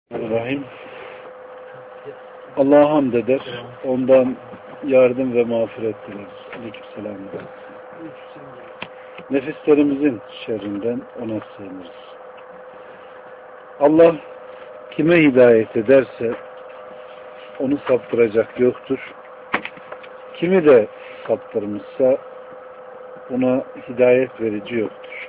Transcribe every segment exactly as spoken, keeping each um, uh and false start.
Rahim. Allah'a hamd eder. Ondan yardım ve mağfiret dileriz. Aleykümselam. Nefislerimizin şerrinden ona sığınırız. Allah kime hidayet ederse onu saptıracak yoktur. Kimi de saptırmışsa ona hidayet verici yoktur.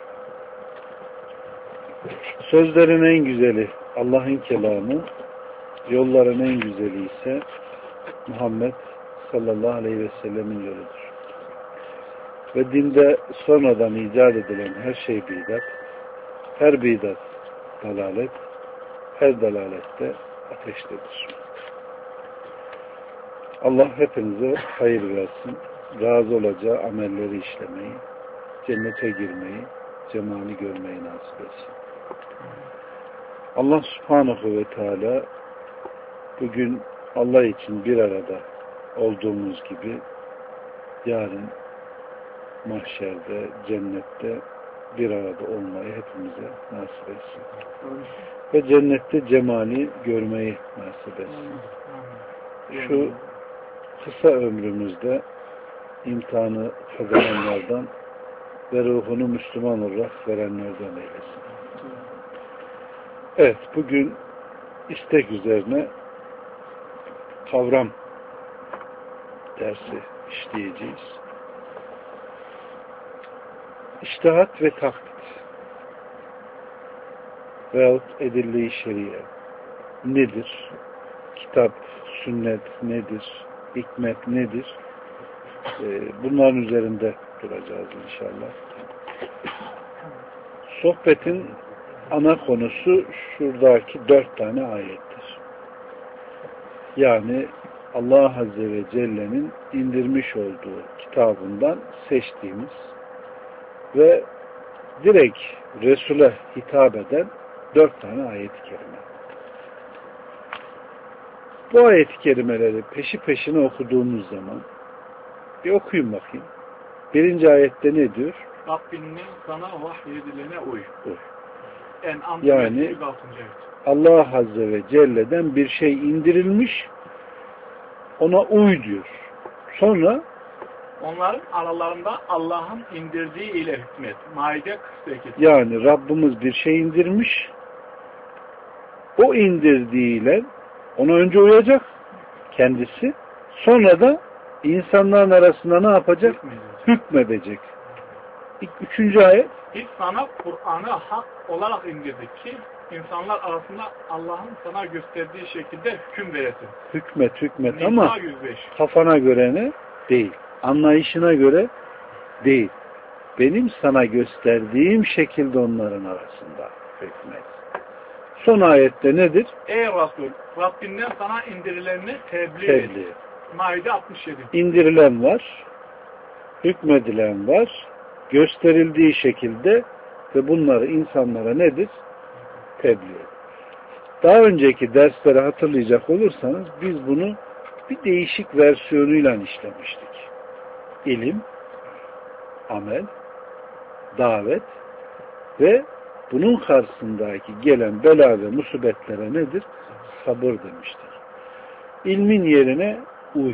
Sözlerin en güzeli Allah'ın kelamı, yolların en güzeli ise Muhammed sallallahu aleyhi ve sellemin yoludur. Ve dinde sonradan icat edilen her şey bidat, her bidat dalalet, her dalalette ateştedir. Allah hepinize hayır versin, razı olacağı amelleri işlemeyi, cennete girmeyi, cemali görmeyi nasip etsin. Allah subhanahu ve teala bugün Allah için bir arada olduğumuz gibi yarın mahşerde, cennette bir arada olmayı hepimize nasip etsin. Ve cennette cemali görmeyi nasip etsin. Şu kısa ömrümüzde imtihanı kazananlardan ve ruhunu Müslüman olarak verenlerden eylesin. Evet, bugün istek üzerine kavram dersi işleyeceğiz. İçtihat ve taklit veyahut edille-i şeriye nedir? Kitap, sünnet nedir? Hikmet nedir? Bunların üzerinde duracağız inşallah. Sohbetin ana konusu şuradaki dört tane ayettir. Yani Allah Azze ve Celle'nin indirmiş olduğu kitabından seçtiğimiz ve direkt Resul'e hitap eden dört tane ayet-i kerime. Bu ayet-i kerimeleri peşi peşine okuduğumuz zaman bir okuyun bakayım. Birinci ayette ne diyor? Rabbinin sana vahyedilene uy. Uy. Yani Allah Azze ve Celle'den bir şey indirilmiş, ona uy diyor. Sonra onların aralarında Allah'ın indirdiği ile hükmet. Maide kırk sekiz. Yani Rabbimiz bir şey indirmiş, o indirdiğiyle ona önce uyacak kendisi, sonra da insanların arasında ne yapacak? Hükmedecek. İlk üçüncü ayet. Biz sana Kur'an'ı hak olarak indirdik ki insanlar arasında Allah'ın sana gösterdiği şekilde hüküm veresin. Hükmet hükmet Nisa ama yüz beş. Kafana göre ne? Değil. Anlayışına göre değil. Benim sana gösterdiğim şekilde onların arasında hükmet. Son ayette nedir? Ey Resul, Rabbinden sana indirilenini tebliğ, tebliğ. et. Maide altmış yedi. İndirilen var, hükmedilen var, gösterildiği şekilde ve bunları insanlara nedir? Tebliğ. Daha önceki dersleri hatırlayacak olursanız biz bunu bir değişik versiyonuyla işlemiştik. İlim, amel, davet ve bunun karşısındaki gelen bela ve musibetlere nedir? Sabır demiştik. İlmin yerine uy.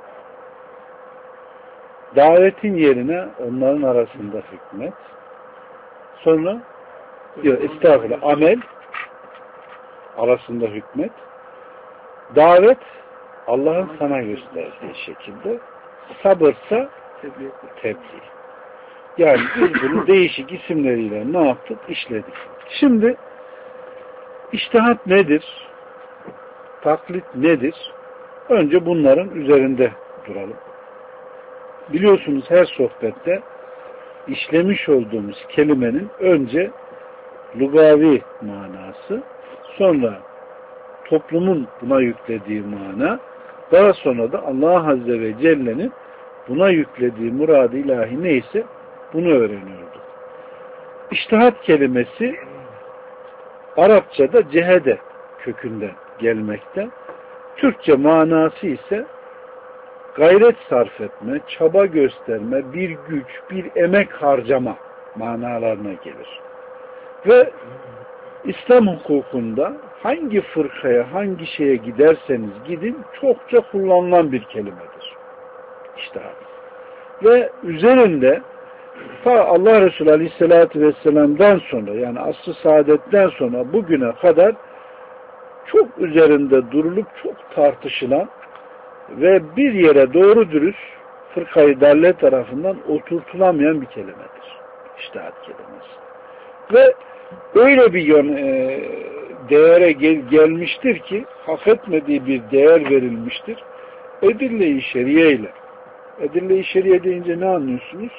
Davetin yerine onların arasında hükmet. Sonra yok, estağfurullah, amel arasında hükmet. Davet Allah'ın sana gösterdiği şekilde, sabırsa tebliğ. Yani biz bunu değişik isimleriyle ne yaptık? İşledik. Şimdi içtihat nedir? Taklit nedir? Önce bunların üzerinde duralım. Biliyorsunuz her sohbette işlemiş olduğumuz kelimenin önce lugavi manası, sonra toplumun buna yüklediği mana, daha sonra da Allah Azze ve Celle'nin buna yüklediği murad-ı ilahi neyse bunu öğreniyorduk. İçtihat kelimesi Arapçada cehede kökünden gelmekte. Türkçe manası ise gayret sarf etme, çaba gösterme, bir güç, bir emek harcama manalarına gelir. Ve İslam hukukunda hangi fırkaya, hangi şeye giderseniz gidin çokça kullanılan bir kelimedir. İçtihat. Ve üzerinde ta Allah Resulü Aleyhisselatü Vesselam'dan sonra, yani asr-ı saadetten sonra bugüne kadar çok üzerinde durulup çok tartışılan ve bir yere doğru dürüst fırkayı dalle tarafından oturtulamayan bir kelimedir. İçtihat kelimesi. Ve öyle bir yön, e, değere gel, gelmiştir ki hak etmediği bir değer verilmiştir. Edille-i şeriye ile. Edille-i şeriye deyince ne anlıyorsunuz?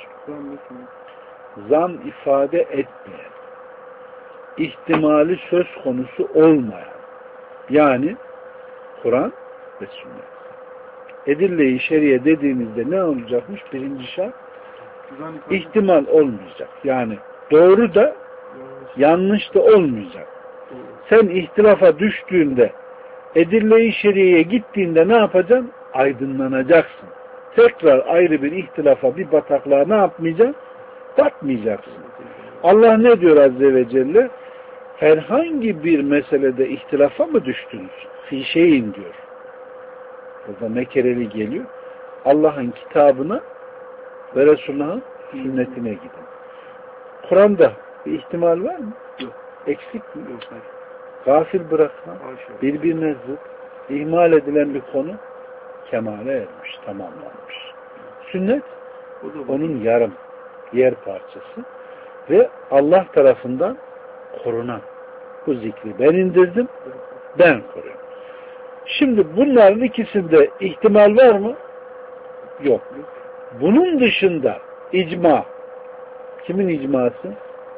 Zan ifade etmeyen, ihtimali söz konusu olmayan, yani Kur'an ve sünnet. Edille-i şeriye dediğimizde ne olacakmış? Birinci şart, ihtimal olmayacak. Yani doğru da yanlış da olmayacak. Sen ihtilafa düştüğünde, edille-i şeriyeye gittiğinde ne yapacaksın? Aydınlanacaksın. Tekrar ayrı bir ihtilafa, bir bataklığa ne yapmayacaksın? Batmayacaksın. Allah ne diyor Azze ve Celle? Herhangi bir meselede ihtilafa mı düştünüz? Fi şeyin diyor. Burada nekereli geliyor. Allah'ın kitabına ve Resulullah'ın sünnetine gidin. Kur'an'da bir ihtimal var mı? Yok. Eksik mi? Yok. Gafil bırakma, birbirine zıt, ihmal edilen bir konu kemale ermiş, tamamlanmış. Sünnet onun yarım, yer parçası ve Allah tarafından korunan. Bu zikri ben indirdim, ben koruyorum. Şimdi bunların ikisinde ihtimal var mı? Yok. Bunun dışında icma. Kimin icması?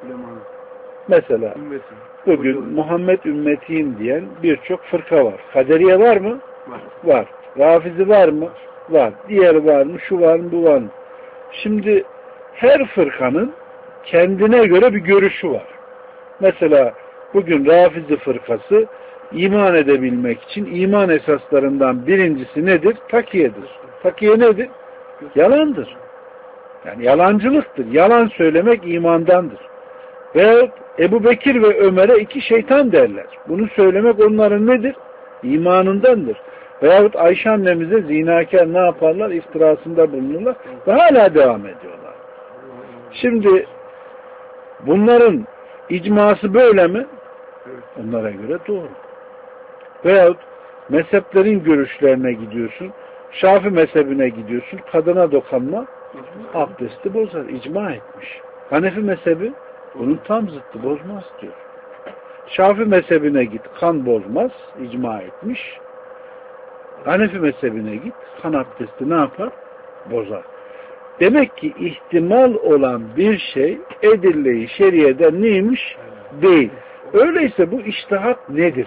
Mesela bugün Muhammed ümmetiyim diyen birçok fırka var. Kaderiye var mı? Var. Var. Rafizi var mı? Var. Diğeri var mı? Şu var mı? Bu var mı? Şimdi her fırkanın kendine göre bir görüşü var. Mesela bugün Rafizi fırkası iman edebilmek için iman esaslarından birincisi nedir? Takiyedir. Takiye nedir? Yalandır. Yani yalancılıktır. Yalan söylemek imandandır. Veyahut Ebu Bekir ve Ömer'e iki şeytan derler. Bunu söylemek onların nedir? İmanındandır. Veyahut Ayşe annemize zinakar ne yaparlar? İftirasında bulunurlar ve hala devam ediyorlar. Şimdi bunların icması böyle mi? Onlara göre doğru. Veyahut mezheplerin görüşlerine gidiyorsun. Şafi mezhebine gidiyorsun. Kadına dokunma abdesti bozar. İcma etmiş. Hanefi mezhebi bunun tam zıttı, bozmaz diyor. Şafi mezhebine git, kan bozmaz, icma etmiş. Hanefi mezhebine git, kan abdesti ne yapar? Bozar. Demek ki ihtimal olan bir şey edille-i şeriyeden neymiş? Değil. Öyleyse bu içtihat nedir?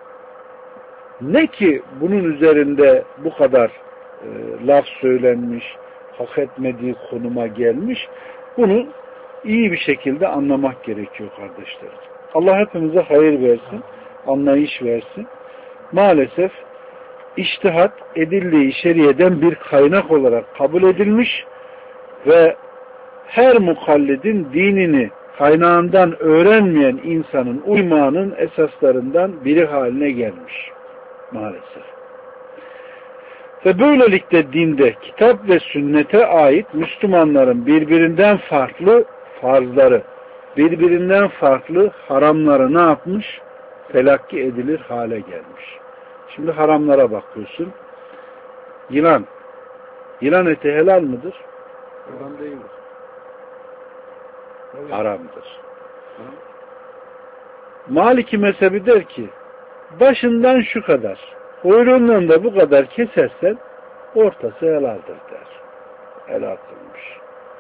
Ne ki bunun üzerinde bu kadar e, laf söylenmiş, hak etmediği konuma gelmiş, bunu iyi bir şekilde anlamak gerekiyor kardeşlerim. Allah hepimize hayır versin, anlayış versin. Maalesef içtihat edille-i şeriyeden bir kaynak olarak kabul edilmiş ve her mukallidin dinini kaynağından öğrenmeyen insanın uymanın esaslarından biri haline gelmiş. Maalesef. Ve böylelikle dinde kitap ve sünnete ait Müslümanların birbirinden farklı farzları, birbirinden farklı haramları ne yapmış? Telakki edilir hale gelmiş. Şimdi haramlara bakıyorsun. Yılan. Yılan eti helal mıdır? Haram değildir. Haramdır. Maliki mezhebi der ki başından şu kadar, kuyruğundan da bu kadar kesersen ortası helaldir der. Helal kılmış.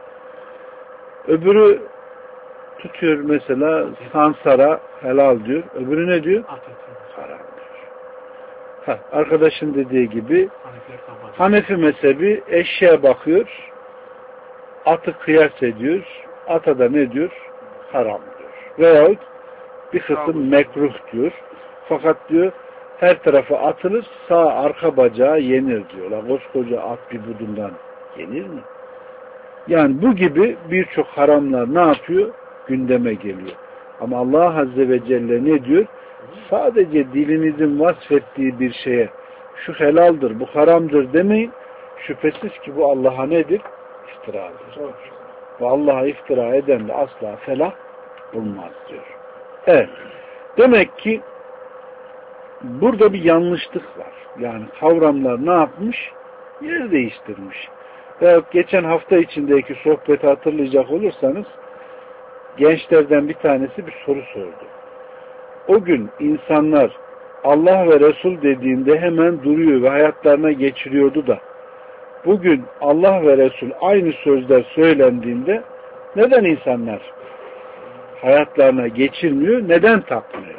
Öbürü tutuyor mesela sansara helal diyor. Öbürü ne diyor? Haram diyor. Ha, arkadaşın dediği gibi Hanefi mezhebi eşeğe bakıyor, atı kıyas ediyor, ata da ne diyor? Haram diyor. Veyahut bir kısım mekruh diyor. Fakat diyor her tarafa atılır, sağ arka bacağı yenir diyorlar. Koskoca at bir budundan yenir mi? Yani bu gibi birçok haramlar ne yapıyor? Gündeme geliyor. Ama Allah Azze ve Celle ne diyor? sadece dilinizin vasfettiği bir şeye şu helaldir, bu haramdır demeyin. Şüphesiz ki bu Allah'a nedir? İftiradır. Ve Allah'a iftira eden de asla felah bulmaz diyor. Evet. Demek ki burada bir yanlışlık var. Yani kavramlar ne yapmış? Yer değiştirmiş. Ve geçen hafta içindeki sohbeti hatırlayacak olursanız gençlerden bir tanesi bir soru sordu. O gün insanlar Allah ve Resul dediğinde hemen duruyor ve hayatlarına geçiriyordu da bugün Allah ve Resul aynı sözler söylendiğinde neden insanlar hayatlarına geçirmiyor, neden takmıyor?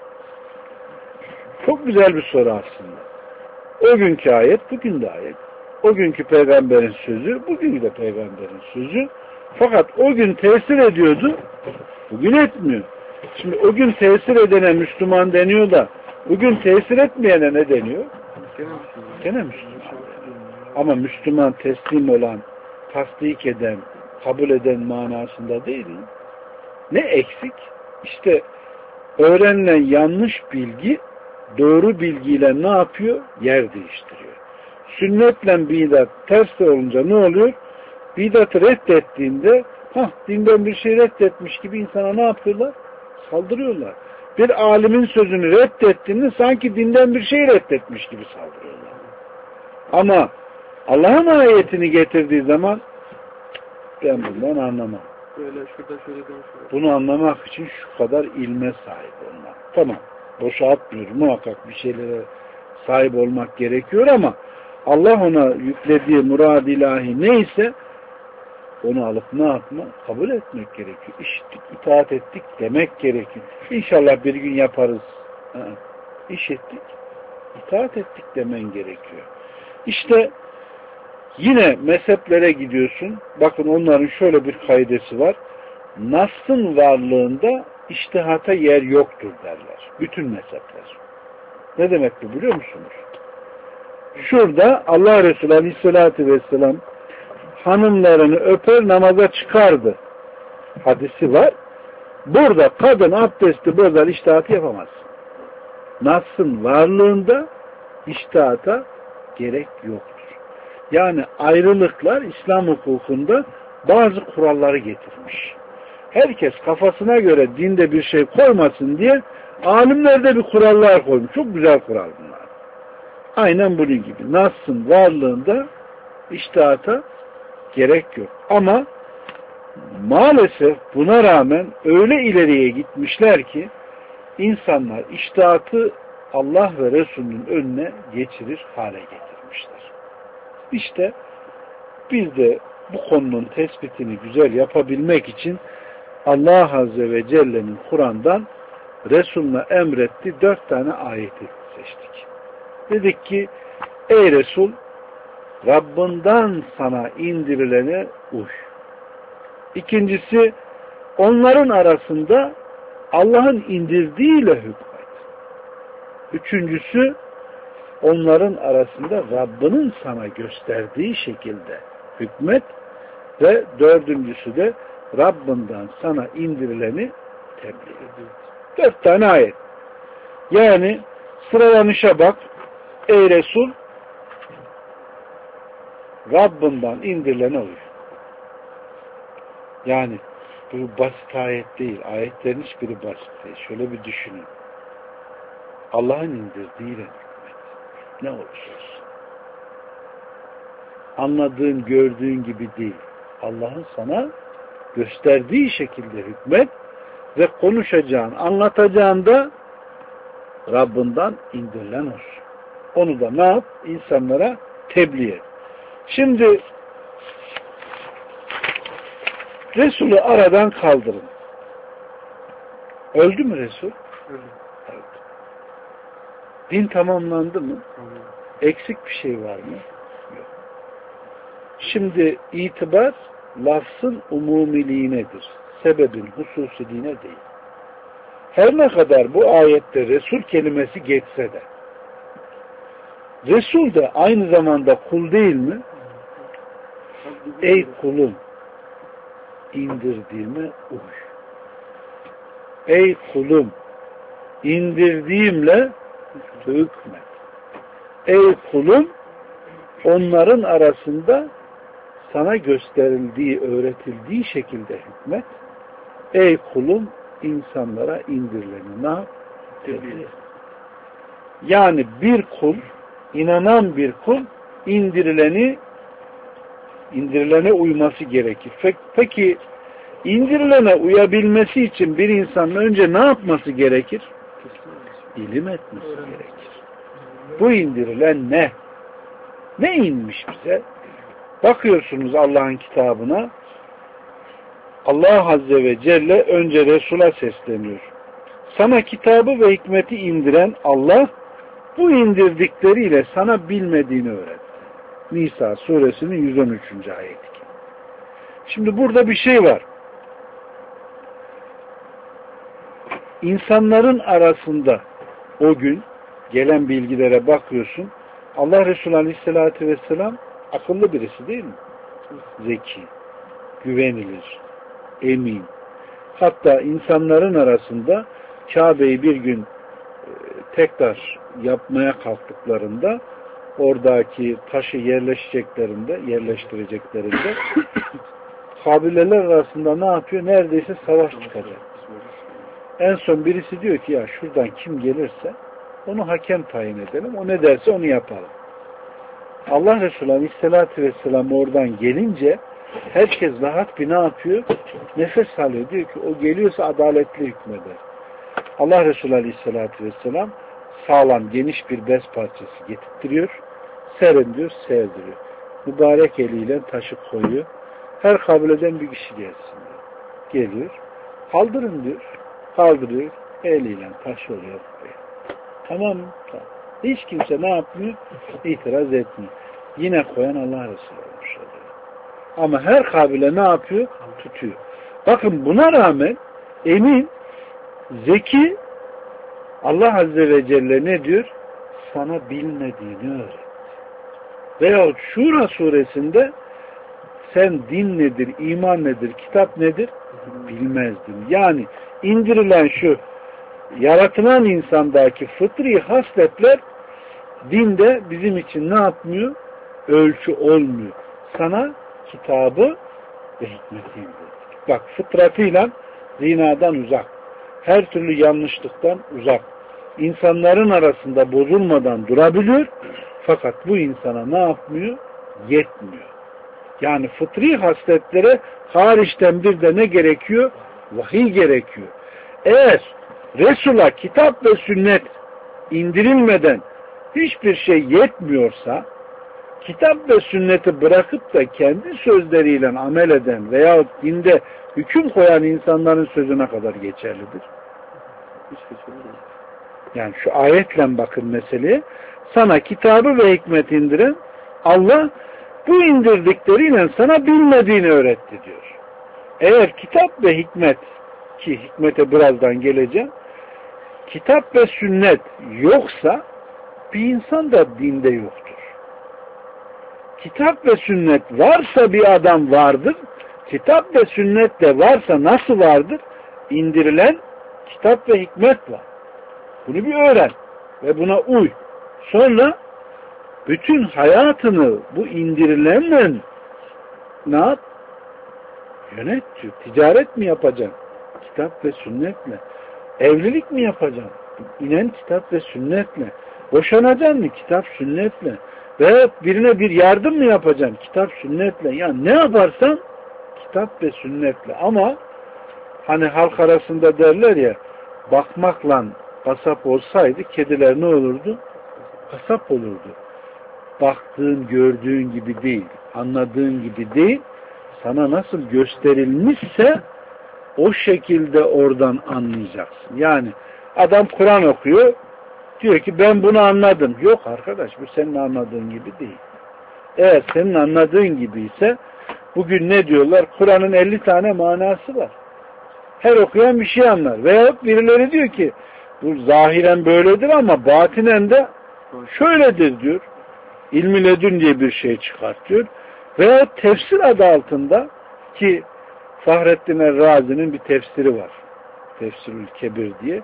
Çok güzel bir soru aslında. O günkü ayet, bugün de ayet. O günkü peygamberin sözü, bugün de peygamberin sözü. Fakat o gün tesir ediyordu, bugün etmiyor. Şimdi o gün tesir edene Müslüman deniyor da bugün tesir etmeyene ne deniyor? Gene Müslüman. Ama Müslüman teslim olan, tasdik eden, kabul eden manasında değil mi? Ne eksik? İşte öğrenilen yanlış bilgi doğru bilgiyle ne yapıyor? Yer değiştiriyor. Sünnetle bidat ters olunca ne oluyor? Bidatı reddettiğinde hah, dinden bir şey reddetmiş gibi insana ne yapıyorlar? Saldırıyorlar. Bir alimin sözünü reddettiğinde sanki dinden bir şey reddetmiş gibi saldırıyorlar. Ama Allah'ın ayetini getirdiği zaman ben bundan anlamam. Böyle şurada şöyle şöyle. Bunu anlamak için şu kadar ilme sahip olmak. Tamam. Boşa atmıyorum. Muhakkak bir şeylere sahip olmak gerekiyor ama Allah ona yüklediği murad ilahi neyse onu alıp ne yapma? Kabul etmek gerekiyor. İşittik, itaat ettik demek gerekiyor. İnşallah bir gün yaparız. Ha, iş ettik, itaat ettik demen gerekiyor. İşte yine mezheplere gidiyorsun. Bakın onların şöyle bir kaidesi var. Nas'ın varlığında içtihata yer yoktur derler. Bütün mezhepler. Ne demek bu biliyor musunuz? Şurada Allah Resulü Aleyhisselatü Vesselam hanımlarını öper namaza çıkardı hadisi var. Burada kadın abdesti bozar, içtihat yapamaz. Nas'ın varlığında içtihata gerek yoktur. Yani ayrılıklar İslam hukukunda bazı kuralları getirmiş. Herkes kafasına göre dinde bir şey koymasın diye alimler de bir kurallar koymuş. Çok güzel kural bunlar. Aynen bunun gibi. Nas'ın varlığında içtihata gerek yok. Ama maalesef buna rağmen öyle ileriye gitmişler ki insanlar içtihatı Allah ve Resulünün önüne geçirir hale getirmişler. İşte biz de bu konunun tespitini güzel yapabilmek için Allah Azze ve Celle'nin Kur'an'dan Resulüne emretti dört tane ayeti seçtik. Dedik ki ey Resul Rabbinden sana indirilene uy. İkincisi onların arasında Allah'ın indirdiğiyle hükmet. Üçüncüsü onların arasında Rabbinin sana gösterdiği şekilde hükmet ve dördüncüsü de Rabbinden sana indirileni tebliğ ediyor. Dört tane ayet. Yani sıralanışa bak. Ey Resul Rabbinden indirilene uy. Yani bu basit ayet değil. Ayetlerin hiçbiri basit değil. Şöyle bir düşünün. Allah'ın indirdiğiyle hükmet. Ne olursa olsun. Anladığın, gördüğün gibi değil. Allah'ın sana gösterdiği şekilde hükmet ve konuşacağın, anlatacağın da Rabbinden indirilen olsun. Onu da ne yap? İnsanlara tebliğ et. Şimdi Resulü aradan kaldırın. Öldü mü Resul? Öldü. Öldü. Din tamamlandı mı? Tamam. Eksik bir şey var mı? Yok. Şimdi itibar lafzın umumiliğinedir. Sebebin hususiliğine değil. Her ne kadar bu ayette Resul kelimesi geçse de Resul de aynı zamanda kul değil mi? Ey kulum indirdiğime uy. Ey kulum indirdiğimle hükmet. Ey kulum, onların arasında sana gösterildiği, öğretildiği şekilde hükmet. Ey kulum, insanlara indirileni ne yap? Yani bir kul, inanan bir kul indirileni indirilene uyması gerekir. Peki indirilene uyabilmesi için bir insanın önce ne yapması gerekir? İlim etmesi gerekir. Bu indirilen ne? Ne inmiş bize? Bakıyorsunuz Allah'ın kitabına, Allah Azze ve Celle önce Resul'a sesleniyor. Sana kitabı ve hikmeti indiren Allah, bu indirdikleriyle sana bilmediğini öğretti. Nisa suresinin yüz on üçüncü ayeti. Şimdi burada bir şey var. İnsanların arasında o gün gelen bilgilere bakıyorsun. Allah Resulü Aleyhisselatü Vesselam akıllı birisi değil mi? Zeki, güvenilir, emin. Hatta insanların arasında Kabe'yi bir gün e, tekrar yapmaya kalktıklarında, oradaki taşı yerleşeceklerinde, yerleştireceklerinde kabileler arasında ne yapıyor? Neredeyse savaş çıkacak. En son birisi diyor ki ya şuradan kim gelirse onu hakem tayin edelim. O ne derse onu yapalım. Allah Resulü Aleyhisselatü Vesselam oradan gelince herkes rahat bir ne yapıyor? Nefes alıyor. Diyor ki o geliyorsa adaletli hükmeder. Allah Resulü Aleyhisselatü Vesselam sağlam geniş bir bez parçası getirtiyor. Serin diyor, sevdiriyor. Mübarek eliyle taşı koyuyor. Her kabileden bir kişi gelsin diyor. Geliyor. Kaldırın diyor. Kaldırıyor. Eliyle taş oluyor. Tamam mı? Tamam. Hiç kimse ne yapmıyor? İtiraz etmiyor. Yine koyan Allah Resulü olmuş oluyor. Ama her kabile ne yapıyor? Tutuyor. Bakın buna rağmen emin, zeki, Allah Azze ve Celle ne diyor? Sana bilmediğini öğret. Veyahut Şura suresinde sen din nedir, iman nedir, kitap nedir? Bilmezdin. Yani indirilen şu yaratılan insandaki fıtri hasletler dinde bizim için ne yapmıyor? Ölçü olmuyor. Sana kitabı ve hikmeti indirdik. Bak fıtratıyla zinadan uzak. Her türlü yanlışlıktan uzak. İnsanların arasında bozulmadan durabiliyor. Fakat bu insana ne yapmıyor? Yetmiyor. Yani fıtri hasletlere hariçten bir de ne gerekiyor? Vahiy gerekiyor. Eğer Resul'a kitap ve sünnet indirilmeden hiçbir şey yetmiyorsa, kitap ve sünneti bırakıp da kendi sözleriyle amel eden veyahut dinde hüküm koyan insanların sözüne kadar geçerlidir. Yani şu ayetle bakın meseleye. Sana kitabı ve hikmet indiren Allah bu indirdikleriyle sana bilmediğini öğretti diyor. Eğer kitap ve hikmet, ki hikmete birazdan geleceğim, kitap ve sünnet yoksa bir insan da dinde yoktur. Kitap ve sünnet varsa bir adam vardır. Kitap ve sünnet de varsa nasıl vardır? İndirilen kitap ve hikmet var. Bunu bir öğren ve buna uy. Sonra bütün hayatını bu indirilenle ne yap? Yönet diyor. Ticaret mi yapacaksın? Kitap ve sünnetle. Evlilik mi yapacaksın? İnen kitap ve sünnetle. Boşanacaksın mı? Kitap sünnetle. Veya birine bir yardım mı yapacaksın? Kitap sünnetle. Yani ne yaparsan kitap ve sünnetle. Ama hani halk arasında derler ya, bakmakla kasap olsaydı kediler ne olurdu? Kasap olurdu. Baktığın, gördüğün gibi değil, anladığın gibi değil, sana nasıl gösterilmişse o şekilde oradan anlayacaksın. Yani adam Kur'an okuyor, diyor ki ben bunu anladım. Yok arkadaş, bu senin anladığın gibi değil. Eğer senin anladığın gibi ise bugün ne diyorlar? Kur'an'ın elli tane manası var. Her okuyan bir şey anlar. Veyahut birileri diyor ki bu zahiren böyledir ama batinen de şöyledir diyor. İlmi ledün diye bir şey çıkartıyor. Veya tefsir adı altında, ki Fahrettin Er-Razi'nin bir tefsiri var. Tefsirül Kebir diye.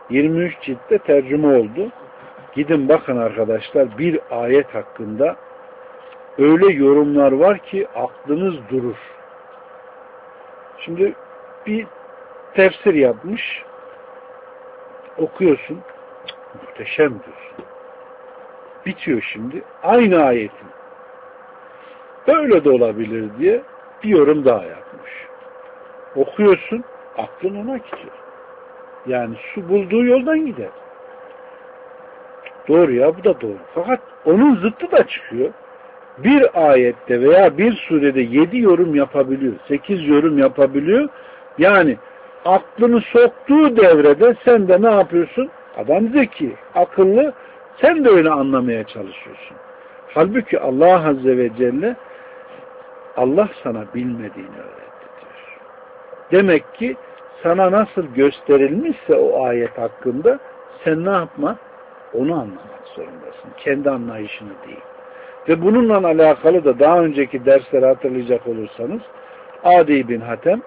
yirmi üç ciltte tercüme oldu. Gidin bakın arkadaşlar, bir ayet hakkında öyle yorumlar var ki aklınız durur. Şimdi bir tefsir yapmış, okuyorsun, muhteşem diyorsun. Bitiyor şimdi, aynı ayetin böyle de olabilir diye bir yorum daha yapmış. Okuyorsun, aklın ona gidiyor. Yani su bulduğu yoldan gider. Doğru ya, bu da doğru. Fakat onun zıttı da çıkıyor. Bir ayette veya bir surede yedi yorum yapabiliyor, sekiz yorum yapabiliyor. Yani aklını soktuğu devrede sen de ne yapıyorsun? Adam zeki, akıllı, sen de öyle anlamaya çalışıyorsun. Halbuki Allah Azze ve Celle Allah sana bilmediğini öğretti diyor. Demek ki sana nasıl gösterilmişse o ayet hakkında sen ne yapma? Onu anlamak zorundasın. Kendi anlayışını değil. Ve bununla alakalı da daha önceki dersleri hatırlayacak olursanız Adi bin Hatem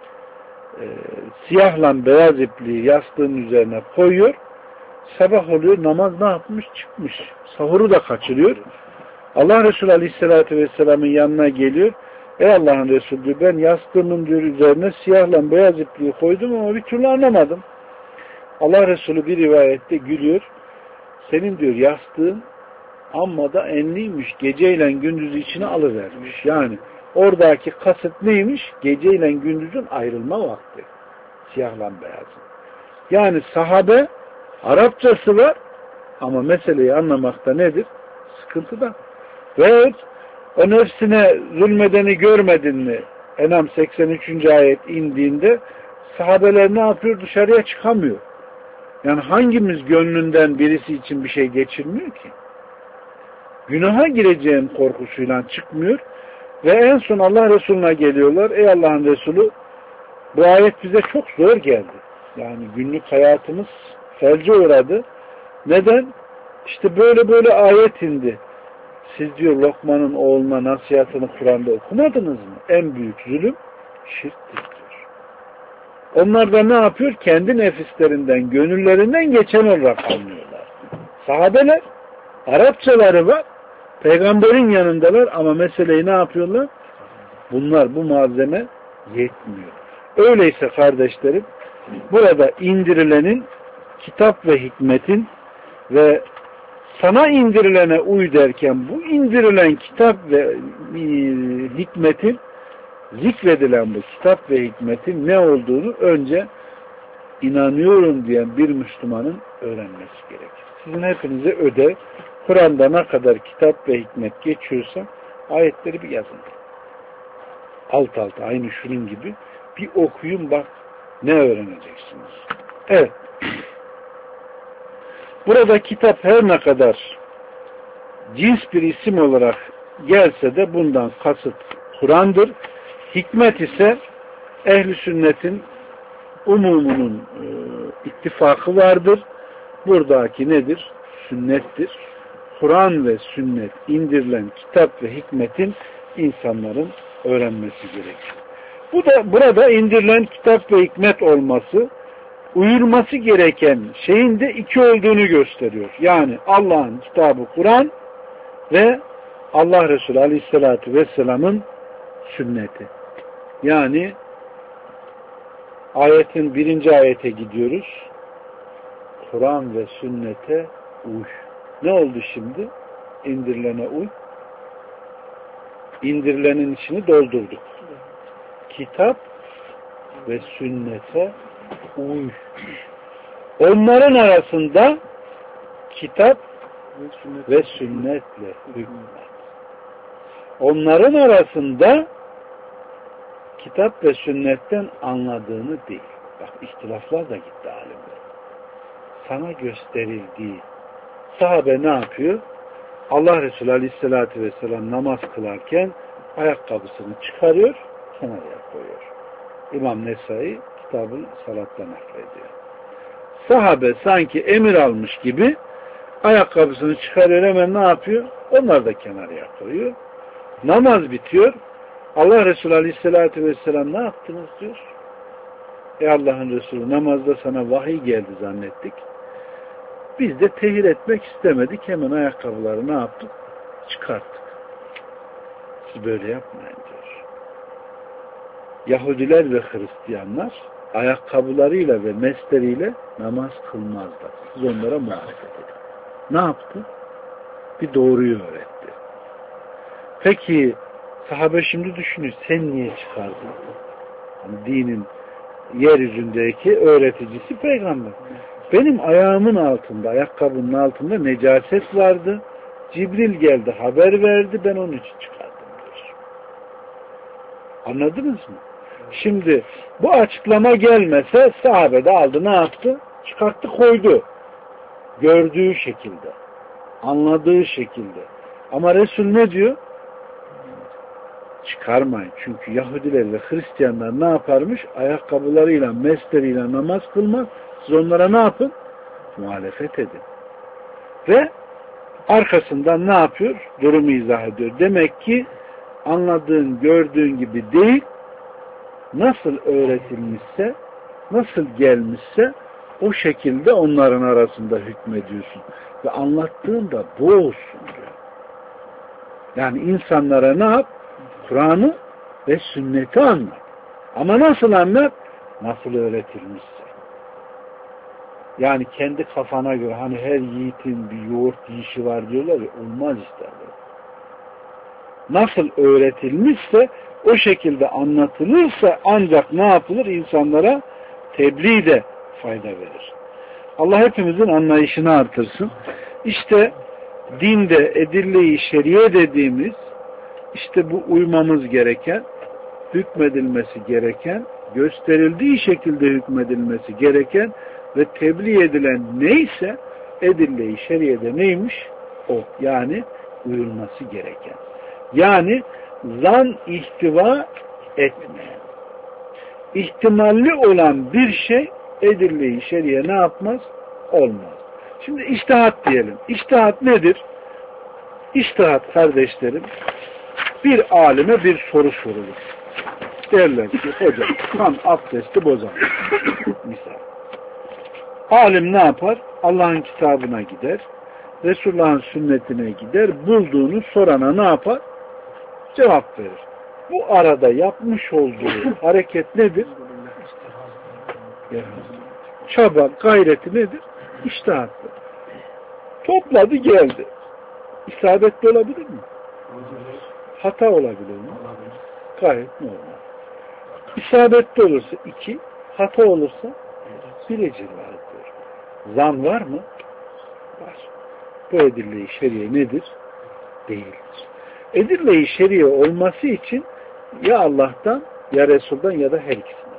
e, siyahla beyaz ipliği yastığın üzerine koyuyor. Sabah oluyor, namaz ne yapmış? Çıkmış. Sahuru da kaçırıyor. Allah Resulü Aleyhisselatü Vesselam'ın yanına geliyor. Ey Allah'ın Resulü diyor, ben yastığımın diyor, üzerine siyahla beyaz ipliği koydum ama bir türlü anlamadım. Allah Resulü bir rivayette gülüyor. Senin diyor yastığın amma da enliymiş. Geceyle gündüzü içine alıvermiş. Yani oradaki kasıt neymiş? Geceyle gündüzün ayrılma vakti. Siyahla beyazın. Yani sahabe Arapçası var ama meseleyi anlamakta nedir? Sıkıntıda. Ve o nefsine zulmedeni görmedin mi? Enam seksen üçüncü ayet indiğinde sahabeler ne yapıyor? Dışarıya çıkamıyor. Yani hangimiz gönlünden birisi için bir şey geçirmiyor ki? Günaha gireceğin korkusuyla çıkmıyor ve en son Allah Resulü'ne geliyorlar. Ey Allah'ın Resulü, bu ayet bize çok zor geldi. Yani günlük hayatımız felce uğradı. Neden? İşte böyle böyle ayet indi. Siz diyor Lokman'ın oğluna nasihatını Kur'an'da okumadınız mı? En büyük zulüm şirktir diyor. Onlar da ne yapıyor? Kendi nefislerinden, gönüllerinden geçen olarak anlıyorlar. Sahabeler Arapçaları var. Peygamberin yanındalar ama meseleyi ne yapıyorlar? Bunlar, bu malzeme yetmiyor. Öyleyse kardeşlerim, burada indirilenin kitap ve hikmetin ve sana indirilene uy derken bu indirilen kitap ve e, hikmetin, zikredilen bu kitap ve hikmetin ne olduğunu önce inanıyorum diyen bir Müslümanın öğrenmesi gerekir. Sizin hepinize ödev, Kur'an'da ne kadar kitap ve hikmet geçiyorsa ayetleri bir yazın. Alt alta aynı şunun gibi bir okuyun, bak ne öğreneceksiniz. Evet. Burada kitap her ne kadar cins bir isim olarak gelse de bundan kasıt Kur'an'dır. Hikmet ise ehl-i sünnetin umumunun e, ittifakı vardır. Buradaki nedir? Sünnettir. Kur'an ve sünnet indirilen kitap ve hikmetin insanların öğrenmesi gerekir. Bu da burada indirilen kitap ve hikmet olması, uyulması gereken şeyin de iki olduğunu gösteriyor. Yani Allah'ın kitabı Kur'an ve Allah Resulü Aleyhisselatü Vesselam'ın sünneti. Yani ayetin birinci ayete gidiyoruz. Kur'an ve sünnete uy. Ne oldu şimdi? İndirilene uy. İndirilenin içini doldurduk. Kitap ve sünnete uy. Onların arasında kitap ve sünnetle hükmet. Onların arasında kitap ve sünnetten anladığını değil. Bak ihtilaflar da gitti alimler. Sana gösterildiği, sahabe ne yapıyor? Allah Resulü Aleyhisselatü Vesselam namaz kılarken ayakkabısını çıkarıyor, kenara koyuyor. İmam Nesai kitabı salatla naklediyor. Sahabe sanki emir almış gibi ayakkabısını çıkarıyor, hemen ne yapıyor? Onlar da kenara koyuyor. Namaz bitiyor. Allah Resulü Aleyhisselatü Vesselam ne yaptınız diyor. Ey Allah'ın Resulü, namazda sana vahiy geldi zannettik. Biz de tehir etmek istemedik. Hemen ayakkabıları ne yaptık? Çıkarttık. Siz böyle yapmayın diyor. Yahudiler ve Hristiyanlar ayakkabılarıyla ve mesleriyle namaz kılmazlar. Siz onlara muhalefet edin. Ne yaptı? Bir doğruyu öğretti. Peki sahabe şimdi düşünüyor, sen niye çıkardın? Yani dinin yeryüzündeki öğreticisi peygamber. Benim ayağımın altında, ayakkabının altında necaset vardı. Cibril geldi, haber verdi, ben onun için çıkardım diyor. Anladınız mı? Şimdi bu açıklama gelmese sahabe de aldı, ne yaptı? Çıkarttı, koydu. Gördüğü şekilde, anladığı şekilde. Ama Resul ne diyor? Çıkarmayın. Çünkü Yahudiler ve Hristiyanlar ne yaparmış? Ayakkabılarıyla, mesleriyle namaz kılmaz. Siz onlara ne yapın? Muhalefet edin. Ve arkasından ne yapıyor? Durumu izah ediyor. Demek ki anladığın, gördüğün gibi değil, nasıl öğretilmişse, nasıl gelmişse o şekilde onların arasında hükmediyorsun. Ve anlattığın da bu olsun diyor. Yani insanlara ne yap? Kur'an'ı ve sünneti anlat. Ama nasıl anlat? Nasıl öğretilmişse. Yani kendi kafana göre, hani her yiğitin bir yoğurt yiyişi var diyorlar ya, olmaz işte. Nasıl öğretilmişse o şekilde anlatılırsa ancak ne yapılır? İnsanlara tebliğ de fayda verir. Allah hepimizin anlayışını artırsın. İşte dinde edille-i şeriye dediğimiz, işte bu uymamız gereken, hükmedilmesi gereken, gösterildiği şekilde hükmedilmesi gereken ve tebliğ edilen neyse edille-i şeriyede neymiş? O. Yani uyulması gereken. Yani zan ihtiva etmeyen. İhtimalli olan bir şey edille-i şeriye ne yapmaz? Olmaz. Şimdi içtihat diyelim. İçtihat nedir? İçtihat kardeşlerim, bir alime bir soru sorulur. Derler ki hocam kan abdesti bozar. Misal. Alim ne yapar? Allah'ın kitabına gider. Resulullah'ın sünnetine gider. Bulduğunu sorana ne yapar? Cevap verir. Bu arada yapmış olduğu hareket nedir? Çaba, gayreti nedir? İçtihattır. Topladı geldi. İsabetli olabilir mi? Hata olabilir mi? Gayet normal. İsabetli olursa iki, hata olursa bir ecir var diyor. Zan var mı? Var. Bu edille-i şeriye nedir? Değildir. Edille-i şeriye olması için ya Allah'tan ya Resul'dan ya da her ikisinden.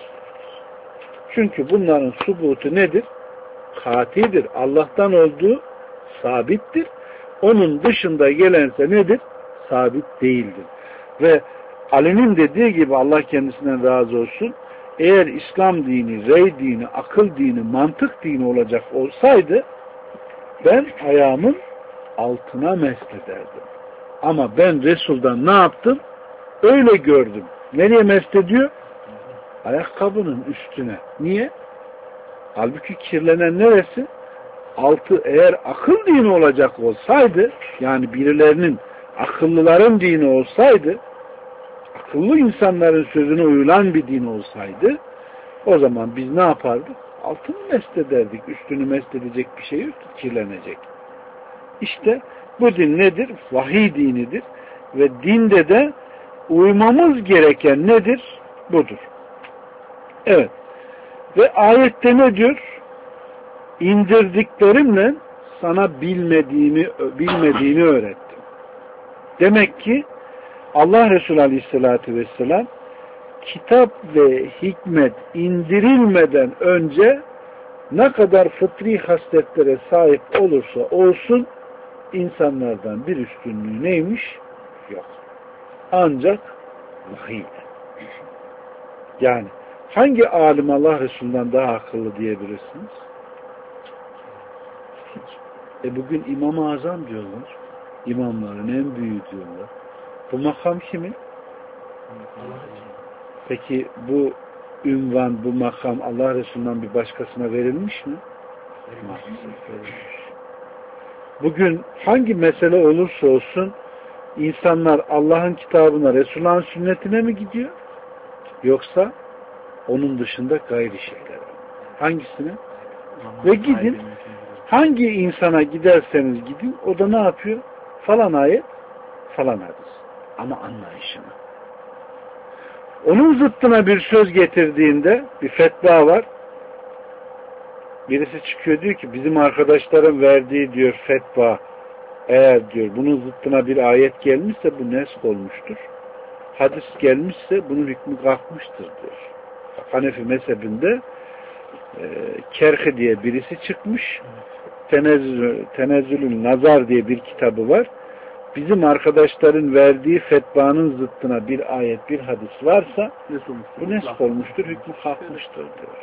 Çünkü bunların subutu nedir? Katidir. Allah'tan olduğu sabittir. Onun dışında gelense nedir? Sabit değildir. Ve Ali'nin dediği gibi, Allah kendisinden razı olsun, eğer İslam dini, rey dini, akıl dini, mantık dini olacak olsaydı ben ayağımın altına meslederdim. Ama ben Resul'dan ne yaptım? Öyle gördüm. Nereye meslediyor? Ayakkabının üstüne. Niye? Halbuki kirlenen neresi? Altı. Eğer akıl dini olacak olsaydı, yani birilerinin, akıllıların dini olsaydı, akıllı insanların sözüne uyulan bir din olsaydı, o zaman biz ne yapardık? Altını meslederdik. Üstünü mesledecek bir şey yok, kirlenecek. İşte bu din nedir? Vahiy dinidir. Ve dinde de uymamız gereken nedir? Budur. Evet. Ve ayette ne diyor? İndirdiklerimle sana bilmediğini, bilmediğini öğrettim. Demek ki Allah Resulü Aleyhisselatü Vesselam kitap ve hikmet indirilmeden önce ne kadar fıtri hasletlere sahip olursa olsun insanlardan bir üstünlüğü neymiş? Yok. Ancak vahiy. Yani hangi alim Allah Resulü'nden daha akıllı diyebilirsiniz? Hiç. E bugün İmam-ı Azam diyorlar. İmamların en büyüğü diyorlar. Bu makam kimin? Peki bu ünvan, bu makam Allah Resulü'nden bir başkasına verilmiş mi? Maalesef verilmiş. Bugün hangi mesele olursa olsun insanlar Allah'ın kitabına, Resulullah'ın sünnetine mi gidiyor? Yoksa onun dışında gayri şeylere. Hangisine? Ve gidin, hangi insana giderseniz gidin, o da ne yapıyor? Falan ayet, falan hadis. Ama anlayışını. Onun zıttına bir söz getirdiğinde bir fetva var. Birisi çıkıyor diyor ki bizim arkadaşların verdiği diyor fetva, eğer diyor bunun zıttına bir ayet gelmişse bu nesk olmuştur. Hadis gelmişse bunun hükmü kalkmıştır diyor. Hanefi mezhebinde e, Kerhi diye birisi çıkmış. Tenezzül, Tenezzülün Nazar diye bir kitabı var. Bizim arkadaşların verdiği fetvanın zıttına bir ayet, bir hadis varsa bu nesk olmuştur, hükmü kalkmıştır diyor.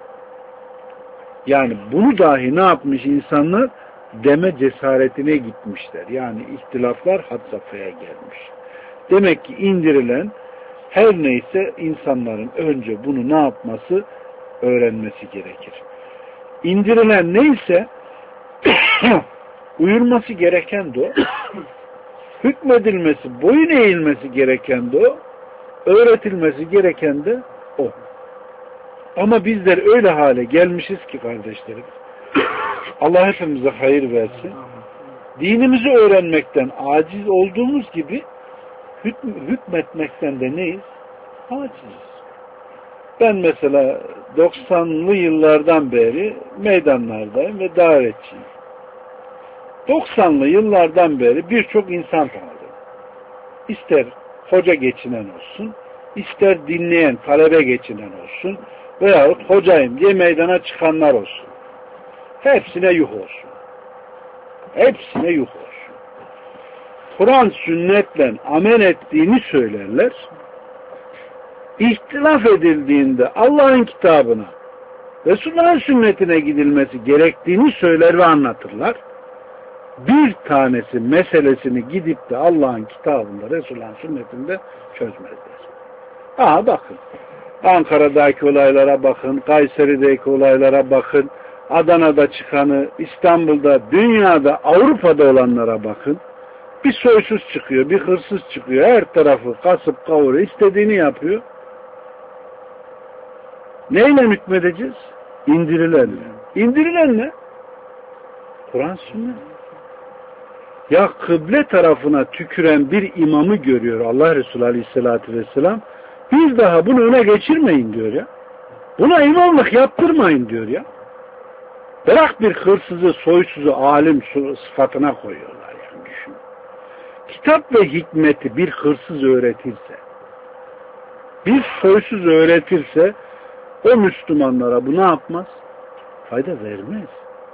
Yani bunu dahi ne yapmış insanlar? Deme cesaretine gitmişler. Yani ihtilaflar had safhaya gelmiş. Demek ki indirilen her neyse insanların önce bunu ne yapması? Öğrenmesi gerekir. İndirilen neyse uyulması gereken de o. Hükmedilmesi, boyun eğilmesi gereken de o. Öğretilmesi gereken de o. Ama bizler öyle hale gelmişiz ki kardeşlerim. Allah hepimize hayır versin. Dinimizi öğrenmekten aciz olduğumuz gibi hükm hükmetmekten de neyiz? Aciziz. Ben mesela doksanlı yıllardan beri meydanlardayım ve davetçiyim. doksanlı yıllardan beri birçok insan tanıdım. İster hoca geçinen olsun, ister dinleyen, talebe geçinen olsun veyahut hocayım diye meydana çıkanlar olsun. Hepsine yuh olsun. Hepsine yuh olsun. Kur'an sünnetle amel ettiğini söylerler. İhtilaf edildiğinde Allah'ın kitabına, Resulullah'ın sünnetine gidilmesi gerektiğini söyler ve anlatırlar. Bir tanesi meselesini gidip de Allah'ın kitabında, Resulullah'ın sünnetinde çözmezler. Aha bakın. Ankara'daki olaylara bakın, Kayseri'deki olaylara bakın, Adana'da çıkanı, İstanbul'da, dünyada, Avrupa'da olanlara bakın. Bir soysuz çıkıyor, bir hırsız çıkıyor, her tarafı kasıp kavuruyor, istediğini yapıyor. Neyle hükmedeceğiz? İndirilenle. İndirilen ne? Kur'an sünnet. Ya kıble tarafına tüküren bir imamı görüyor Allah Resulü Aleyhisselatü Vesselam. Bir daha bunu öne geçirmeyin diyor ya. Buna imamlık yaptırmayın diyor ya. Bırak bir hırsızı, soysuzu alim sıfatına koyuyorlar yani düşün. Kitap ve hikmeti bir hırsız öğretirse, bir soysuz öğretirse o Müslümanlara bu ne yapmaz? Fayda vermez.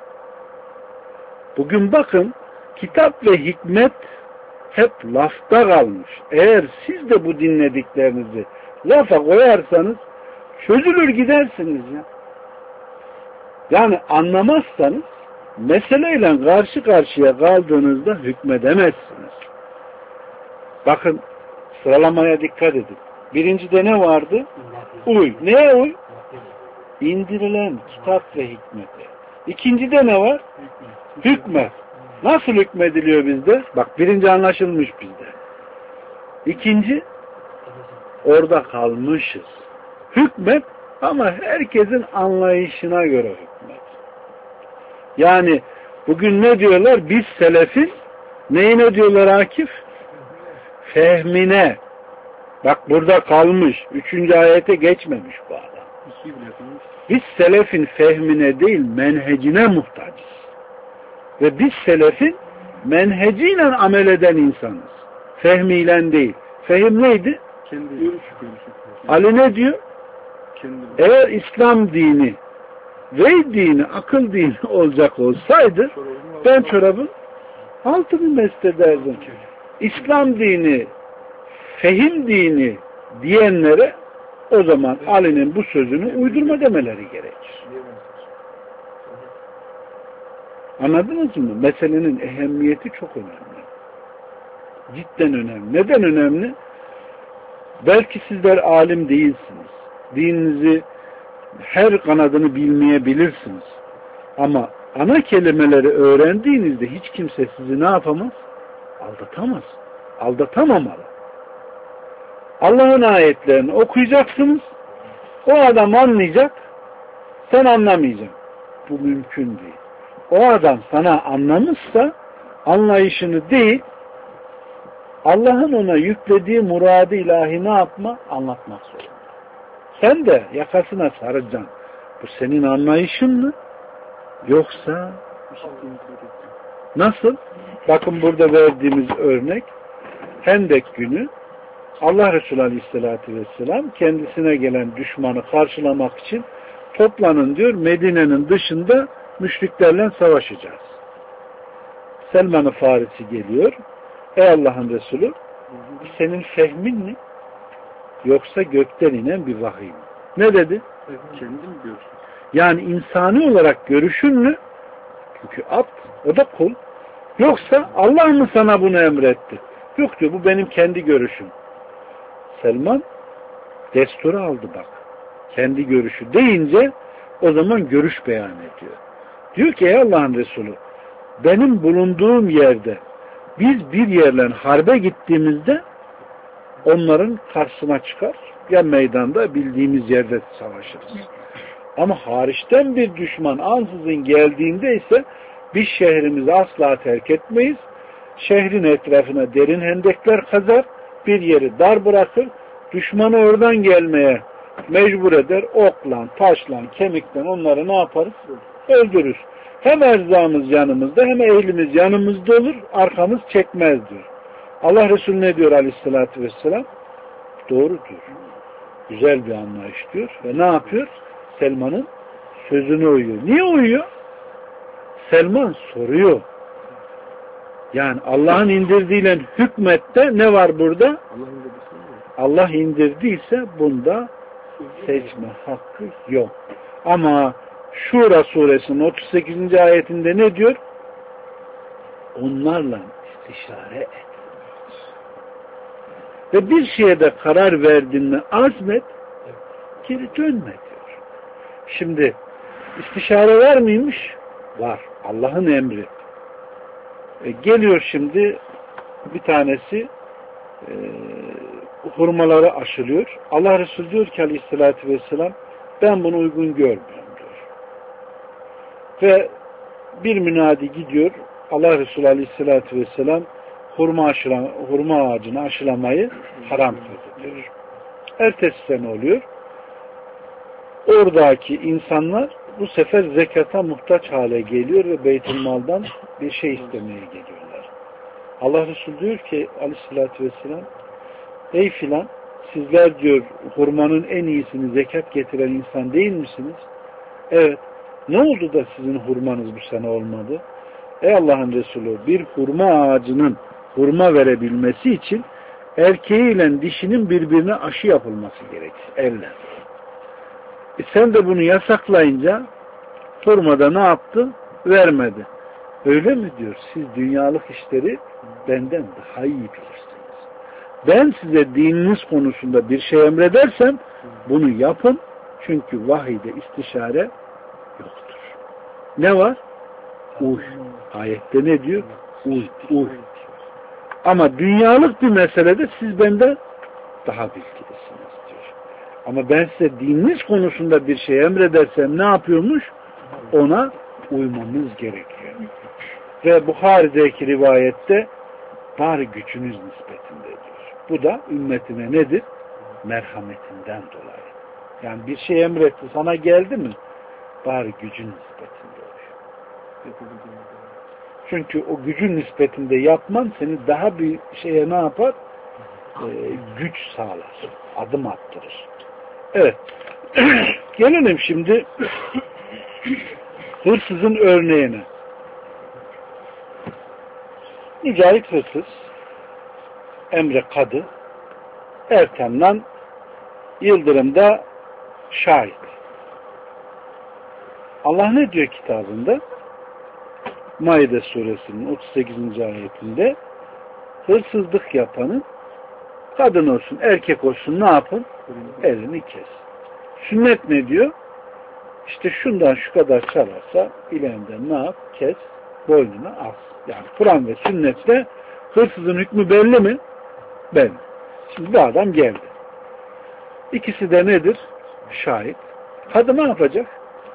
Bugün bakın kitap ve hikmet hep lafta kalmış. Eğer siz de bu dinlediklerinizi lafa koyarsanız çözülür gidersiniz ya. Yani anlamazsanız meseleyle karşı karşıya kaldığınızda hükmedemezsiniz. Bakın sıralamaya dikkat edin. Birincide ne vardı? Uy. Neye uy? İndirilen kitap ve hikmete. İkincide ne var? Hükmet. Nasıl hükmediliyor bizde? Bak birinci anlaşılmış bizde. İkinci orada kalmışız. Hükmet ama herkesin anlayışına göre hükmet. Yani bugün ne diyorlar? Biz selefin neyine diyorlar Akif? Fehmine. Bak burada kalmış. Üçüncü ayete geçmemiş bu adam. Biz selefin fehmine değil menhecine muhtacız. Ve biz selefin menheciyle amel eden insanız. Fehmiyle değil. Fehim neydi? Kendi görüşü, Ali ne diyor? Kendi. Eğer İslam dini ve dini, akıl dini olacak olsaydı ben çorabın altını mest ederdim. İslam dini, fehim dini diyenlere o zaman Ali'nin bu sözünü uydurma demeleri gerekir. Anladınız mı? Meselenin ehemmiyeti çok önemli. Cidden önemli. Neden önemli? Belki sizler alim değilsiniz. dininizi her kanadını bilmeyebilirsiniz. Ama ana kelimeleri öğrendiğinizde hiç kimse sizi ne yapamaz? Aldatamaz. Aldatamamalı. Allah'ın ayetlerini okuyacaksınız. O adam anlayacak. Sen anlamayacaksın. Bu mümkün değil. O adam sana anlamışsa anlayışını değil, Allah'ın ona yüklediği muradı ilahi ne yapma? Anlatmak zorunda. Sen de yakasına saracaksın. Bu senin anlayışın mı? Yoksa nasıl? Bakın burada verdiğimiz örnek Hendek günü Allah Resulü Aleyhisselatü Vesselam kendisine gelen düşmanı karşılamak için toplanın diyor, Medine'nin dışında müşriklerle savaşacağız. Selman-ı Farisi geliyor. Ey Allah'ın Resulü, senin fehmin mi? Yoksa gökten inen bir vahiy mi? Ne dedi? Kendim görüşüm. Yani insani olarak görüşün mü? Çünkü at, o da kul. Yoksa Allah mı sana bunu emretti? Yok diyor, bu benim kendi görüşüm. Selman desturu aldı bak. Kendi görüşü deyince o zaman görüş beyan ediyor. Diyor ki ey Allah'ın Resulü, benim bulunduğum yerde biz bir yerle harbe gittiğimizde onların karşısına çıkar, ya meydanda bildiğimiz yerde savaşırız. Ama hariçten bir düşman ansızın geldiğinde ise biz şehrimizi asla terk etmeyiz. Şehrin etrafına derin hendekler kazar, bir yeri dar bırakır, düşmanı oradan gelmeye mecbur eder, okla, taşla, kemikle onları ne yaparız? Öldürürüz. Hem erzağımız yanımızda hem ehlimiz yanımızda olur, arkamız çekmez diyor. Allah Resulü ne diyor Aleyhisselatü Vesselam? Doğru diyor. Güzel bir anlayış diyor. Ve ne yapıyor? Selman'ın sözüne uyuyor. Niye uyuyor? Selman soruyor. Yani Allah'ın indirdiğiyle hükmette ne var burada? Allah indirdiyse bunda seçme hakkı yok. Ama Şura suresinin otuz sekizinci ayetinde ne diyor? Onlarla istişare et. Ve bir şeye de karar verdiğinde azmet, geri dönme diyor. Şimdi istişare var mıymış? Var. Allah'ın emri. E, geliyor şimdi bir tanesi e, hurmaları aşılıyor. Allah Resulü diyor ki Aleyhisselatü Vesselam, ben bunu uygun görmüyorum diyor. Ve bir münadi gidiyor. Allah Resulü Aleyhisselatü Vesselam hurma, aşılan, hurma ağacını aşılamayı haram kıldı diyor. Ertesi sene oluyor. Oradaki insanlar bu sefer zekata muhtaç hale geliyor ve Beytülmal'dan bir şey istemeye geliyorlar. Allah Resulü diyor ki Aleyhisselatü Vesselam, ey filan, sizler diyor hurmanın en iyisini zekat getiren insan değil misiniz? Evet. Ne oldu da sizin hurmanız bu sene olmadı? Ey Allah'ın Resulü, bir hurma ağacının hurma verebilmesi için erkeğiyle dişinin birbirine aşı yapılması gerekir. Elle. E sen de bunu yasaklayınca hurmada ne yaptı? Vermedi. Öyle mi diyor? Siz dünyalık işleri benden daha iyi bilirsiniz. Ben size dininiz konusunda bir şey emredersem bunu yapın. Çünkü vahiyde istişare yoktur. Ne var? Uy. Ayette ne diyor? Uy. Uy. Ama dünyalık bir meselede siz benden daha bilgilisiniz diyor. Ama ben size dininiz konusunda bir şey emredersem ne yapıyormuş? Ona uymamız gerekiyor. Ve Buhari'deki rivayette bari gücünüz nispetinde diyor. Bu da ümmetine nedir? Merhametinden dolayı. Yani bir şey emretti, sana geldi mi? Bari gücün nispetinde oluyor. Çünkü o gücün nispetinde yapman seni daha bir şeye ne yapar? Ee, güç sağlar. Adım attırır. Evet. Gelelim şimdi hırsızın örneğine. Mücahit hırsız, Emre Kadı, Ertem'den Yıldırım'da şahit. Allah ne diyor kitabında? Maide suresinin otuz sekizinci ayetinde hırsızlık yapanın kadın olsun, erkek olsun ne yapın? Elini kes. Sünnet ne diyor? İşte şundan şu kadar çalarsa bileğinden ne yap? Kes, boynuna as. Yani Kur'an ve sünnetle hırsızın hükmü belli mi? Belli. Şimdi bir adam geldi. İkisi de nedir? Şahit. Kadın ne yapacak?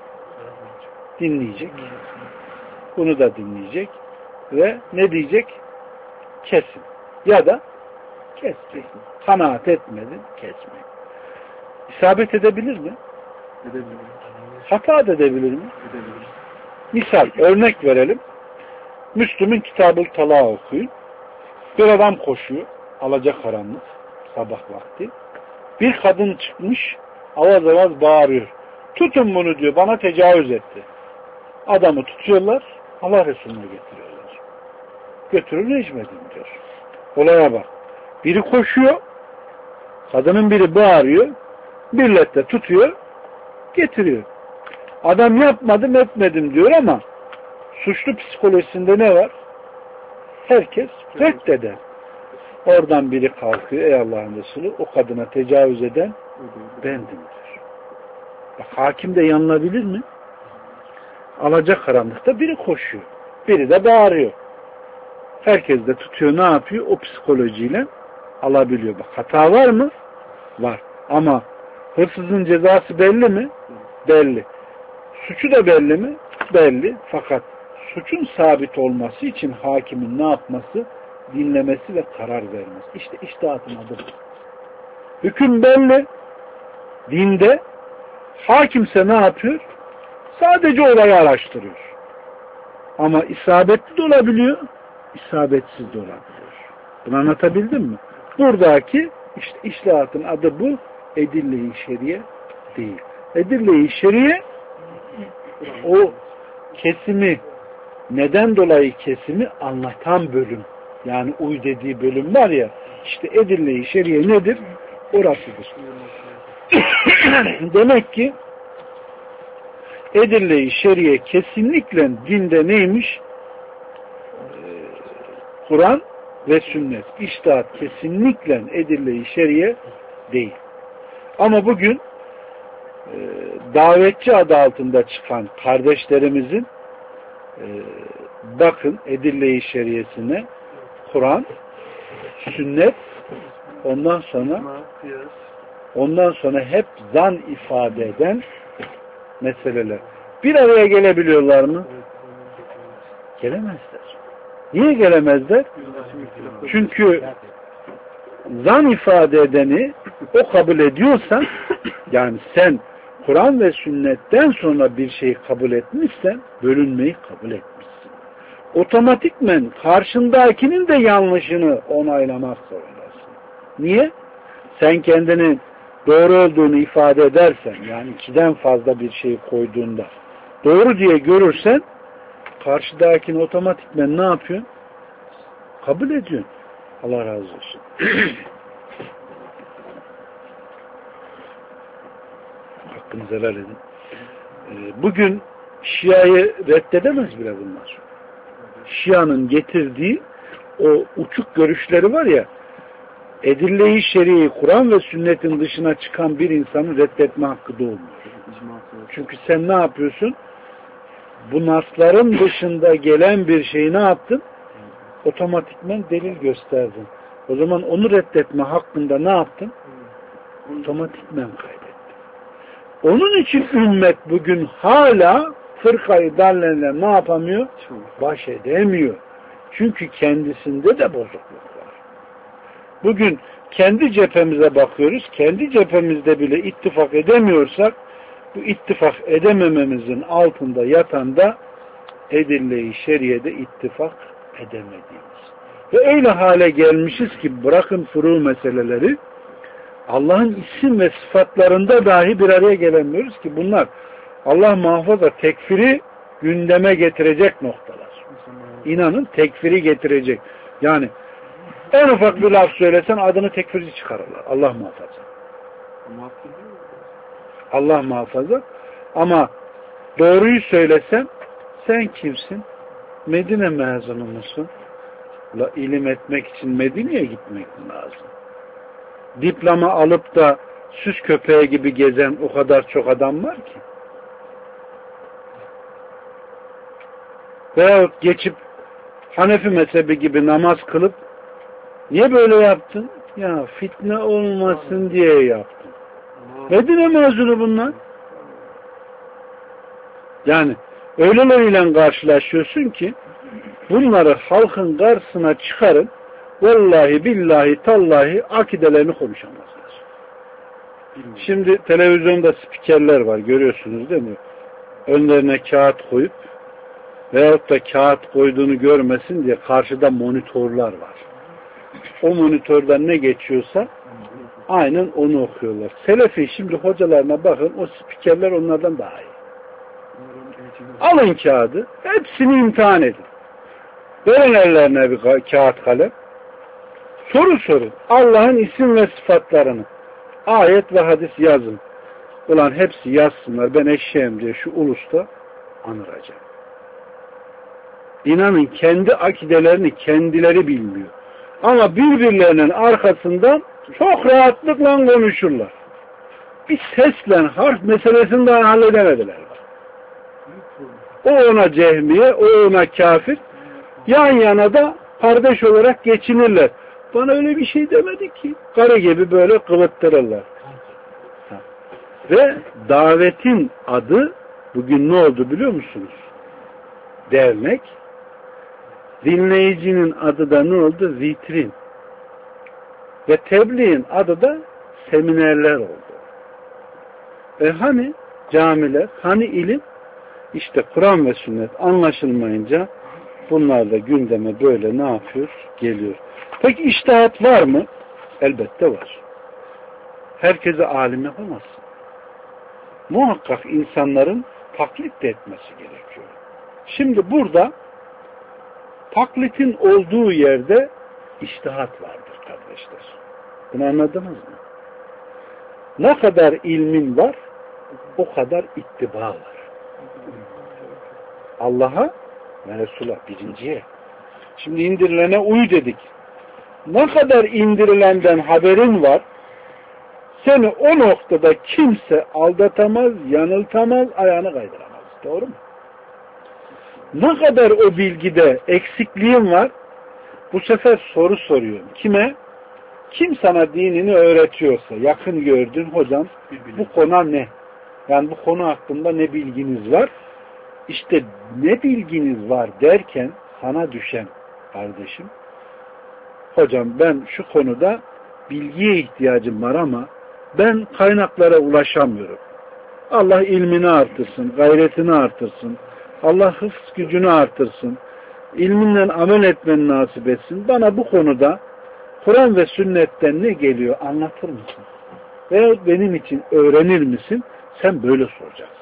Dinleyecek. Bunu da dinleyecek. Ve ne diyecek? Kesin. Ya da kes. Kesin. Kanaat etmedin, kesmeyin. İsabet edebilir mi? Edebilir. Hata edebilir mi? Edebilir. Misal, örnek verelim. Müslüm'ün Kitab-ı Talak okuyun. Bir adam koşuyor. Alacakaranlık. Sabah vakti. Bir kadın çıkmış. Avaz avaz bağırıyor. Tutun bunu diyor. Bana tecavüz etti. Adamı tutuyorlar. Allah Resulü'ne getiriyorlar. Götürün rejimedin diyor. Olaya bak. Biri koşuyor. Kadının biri bağırıyor. Millet de tutuyor. Getiriyor. Adam yapmadım etmedim diyor ama suçlu psikolojisinde ne var? Herkes reddeder. Oradan biri kalkıyor. Ey Allah'ın Resulü, o kadına tecavüz eden bendim diyor. Bak, hakim de yanılabilir mi? Alacakaranlıkta biri koşuyor. Biri de bağırıyor. Herkes de tutuyor, ne yapıyor? O psikolojiyle alabiliyor. Bak, hata var mı? Var. Ama hırsızın cezası belli mi? Belli. Suçu da belli mi? Belli. Fakat suçun sabit olması için hakimin ne yapması? Dinlemesi ve karar vermesi. İşte içtihatın adı bu. Hüküm belli. Dinde hakimse ne yapıyor? Sadece olayı araştırıyor. Ama isabetli de olabiliyor, isabetsiz de olabiliyor. Bunu anlatabildim mi? Buradaki işte içtihatın adı bu. Edille-i şeriye değil. Edille-i şeriye o kesimi, neden dolayı kesimi anlatan bölüm. Yani uy dediği bölüm var ya, işte edille-i şeriye nedir? Orasıdır. Demek ki edille-i şeriye kesinlikle dinde neymiş? Ee, Kur'an ve sünnet. İçtihat kesinlikle edille-i şeriye değil. Ama bugün e, davetçi adı altında çıkan kardeşlerimizin e, bakın edille-i şeriyesine Kur'an, sünnet, ondan sonra ondan sonra hep zan ifade eden meseleler. Bir araya gelebiliyorlar mı? Gelemezler. Niye gelemezler? Çünkü zan ifade edeni o kabul ediyorsan, yani sen Kur'an ve sünnetten sonra bir şeyi kabul etmişsen bölünmeyi kabul etmişsin. Otomatikmen karşındakinin de yanlışını onaylamak zorundasın. Niye? Sen kendini doğru olduğunu ifade edersen, yani ikiden fazla bir şey koyduğunda doğru diye görürsen karşıdakini otomatikmen ne yapıyorsun? Kabul ediyorsun. Allah razı olsun. Hakkınızı helal edin. Bugün Şia'yı reddedemez bile bunlar. Şia'nın getirdiği o uçuk görüşleri var ya, edille-i şer'i, Kur'an ve sünnetin dışına çıkan bir insanın reddetme hakkı da olmuyor. Çünkü sen ne yapıyorsun? Bu nasların dışında gelen bir şeyi ne yaptın? Otomatikmen delil gösterdin. O zaman onu reddetme hakkında ne yaptın? Otomatikmen kaydettin. Onun için ümmet bugün hala fırkayı dallenle ne yapamıyor? Baş edemiyor. Çünkü kendisinde de bozukluk var. Bugün kendi cephemize bakıyoruz. Kendi cephemizde bile ittifak edemiyorsak bu ittifak edemememizin altında yatan da edille-i şeriyede ittifak edemediğimiz. Ve öyle hale gelmişiz ki bırakın furu meseleleri, Allah'ın isim ve sıfatlarında dahi bir araya gelemiyoruz ki bunlar Allah muhafaza tekfiri gündeme getirecek noktalar. İnanın tekfiri getirecek. Yani en ufak bir laf söylesen adını tekfirci çıkarırlar. Allah muhafaza. Allah muhafaza. Ama doğruyu söylesen sen kimsin? Medine mezunu musun? La, ilim etmek için Medine'ye gitmek lazım. Diploma alıp da süs köpeği gibi gezen o kadar çok adam var ki. Veyahut geçip Hanefi mezhebi gibi namaz kılıp niye böyle yaptın? Ya fitne olmasın diye yaptım. Medine mezunu bunlar. Yani öyleleriyle karşılaşıyorsun ki bunları halkın karşısına çıkarın, vallahi billahi tallahi akidelerini konuşamazlar. Şimdi televizyonda spikerler var, görüyorsunuz değil mi? Önlerine kağıt koyup veyahut da kağıt koyduğunu görmesin diye karşıda monitörler var. O monitörden ne geçiyorsa aynen onu okuyorlar. Selefi şimdi hocalarına bakın, o spikerler onlardan daha iyi. Alın kağıdı, hepsini imtihan edin. Verin ellerine bir kağıt kalem. Soru sorun. Allah'ın isim ve sıfatlarını ayet ve hadis yazın. Ulan hepsi yazsınlar. Ben eşeğim diye şu ulusta anıracağım. İnanın kendi akidelerini kendileri bilmiyor. Ama birbirlerinin arkasından çok rahatlıkla konuşurlar. Bir sesle harf meselesini daha halledemediler. O ona cehmiye, o ona kafir. Yan yana da kardeş olarak geçinirler. Bana öyle bir şey demedi ki. Karı gibi böyle kıvıttırırlar. Ve davetin adı bugün ne oldu biliyor musunuz? Dernek. Dinleyicinin adı da ne oldu? Vitrin. Ve tebliğin adı da seminerler oldu. E hani camiler, hani ilim? İşte Kur'an ve sünnet anlaşılmayınca bunlar da gündeme böyle ne yapıyor? Geliyor. Peki içtihat var mı? Elbette var. Herkese alim yapamazsın. Muhakkak insanların taklit de etmesi gerekiyor. Şimdi burada taklitin olduğu yerde içtihat vardır kardeşler. Bunu anladınız mı? Ne kadar ilmin var, o kadar ittiba var. Allah'a ve Resul'a birinciye. Şimdi indirilene uy dedik. Ne kadar indirilenden haberin var, seni o noktada kimse aldatamaz, yanıltamaz, ayağını kaydıramaz. Doğru mu? Ne kadar o bilgide eksikliğin var, bu sefer soru soruyorum. Kime? Kim sana dinini öğretiyorsa, yakın gördün hocam, bu konu ne? Yani bu konu hakkında ne bilginiz var? İşte ne bilginiz var derken sana düşen kardeşim, hocam ben şu konuda bilgiye ihtiyacım var ama ben kaynaklara ulaşamıyorum. Allah ilmini artırsın, gayretini artırsın. Allah hıfz gücünü artırsın. İlminle amel etmeni nasip etsin. Bana bu konuda Kur'an ve sünnetten ne geliyor anlatır mısın? Veya benim için öğrenir misin? Sen böyle soracaksın.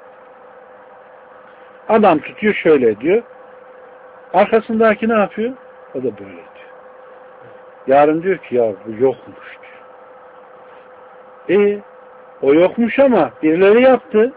Adam tutuyor şöyle diyor. Arkasındaki ne yapıyor? O da böyle diyor. Yarın diyor ki ya bu yokmuş diyor. E o yokmuş ama birileri yaptı.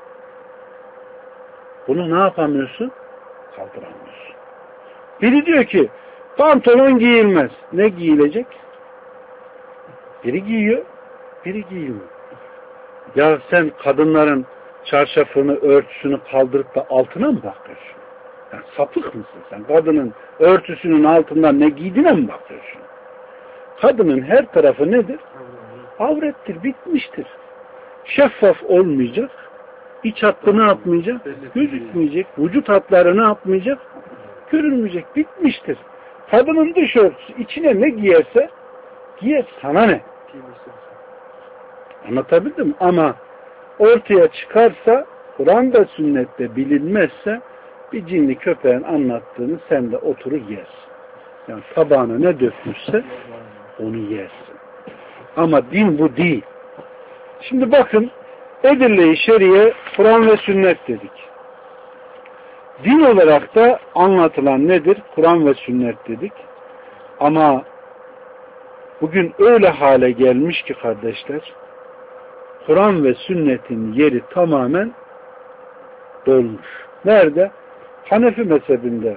Bunu ne yapamıyorsun? Kaldıramıyorsun. Biri diyor ki pantolon giyilmez. Ne giyilecek? Biri giyiyor, biri giymiyor. Ya sen kadınların çarşafını, örtüsünü kaldırıp da altına mı bakıyorsun? Yani sapık mısın sen? Kadının örtüsünün altından ne giydiğine mi bakıyorsun? Kadının her tarafı nedir? Avrettir, bitmiştir. Şeffaf olmayacak. İç hattı ne yapmayacak? Gözükmeyecek. Vücut hatları ne yapmayacak? Görünmeyecek. Bitmiştir. Kadının dış örtüsü içine ne giyerse giyer. Sana ne? Anlatabildim mi? Ama ortaya çıkarsa Kur'an'da sünnette bilinmezse bir cinli köpeğin anlattığını sen de oturur yersin. Yani tabağına ne dökmüşse onu yersin. Ama din bu değil. Şimdi bakın edille-i şeriye Kur'an ve sünnet dedik. Din olarak da anlatılan nedir? Kur'an ve sünnet dedik. Ama bugün öyle hale gelmiş ki kardeşler, Kur'an ve sünnetin yeri tamamen dolmuş. Nerede? Hanefi mezhebinde.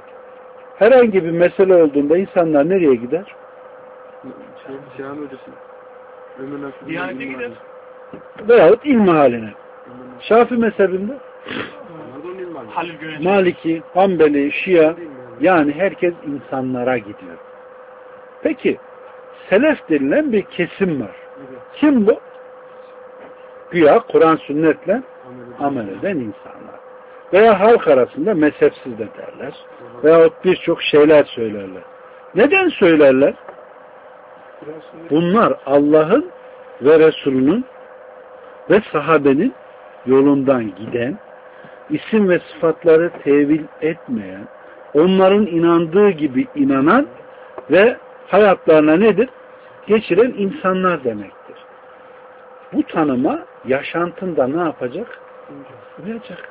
Herhangi bir mesele olduğunda insanlar nereye gider? Diyanete gider. Veyahut ilmi haline. Şafii mezhebinde Halil Güneş. Maliki, Hanbeli, Şia, yani herkes insanlara gidiyor. Peki selef denilen bir kesim var. Kim bu? Güya Kur'an sünnetle amel eden insanlar. Veya halk arasında mezhepsiz de derler. Veyahut birçok şeyler söylerler. Neden söylerler? Bunlar Allah'ın ve Resulünün ve sahabenin yolundan giden, isim ve sıfatları tevil etmeyen, onların inandığı gibi inanan ve hayatlarına nedir? Geçiren insanlar demektir. Bu tanıma yaşantında ne yapacak? Uyacak.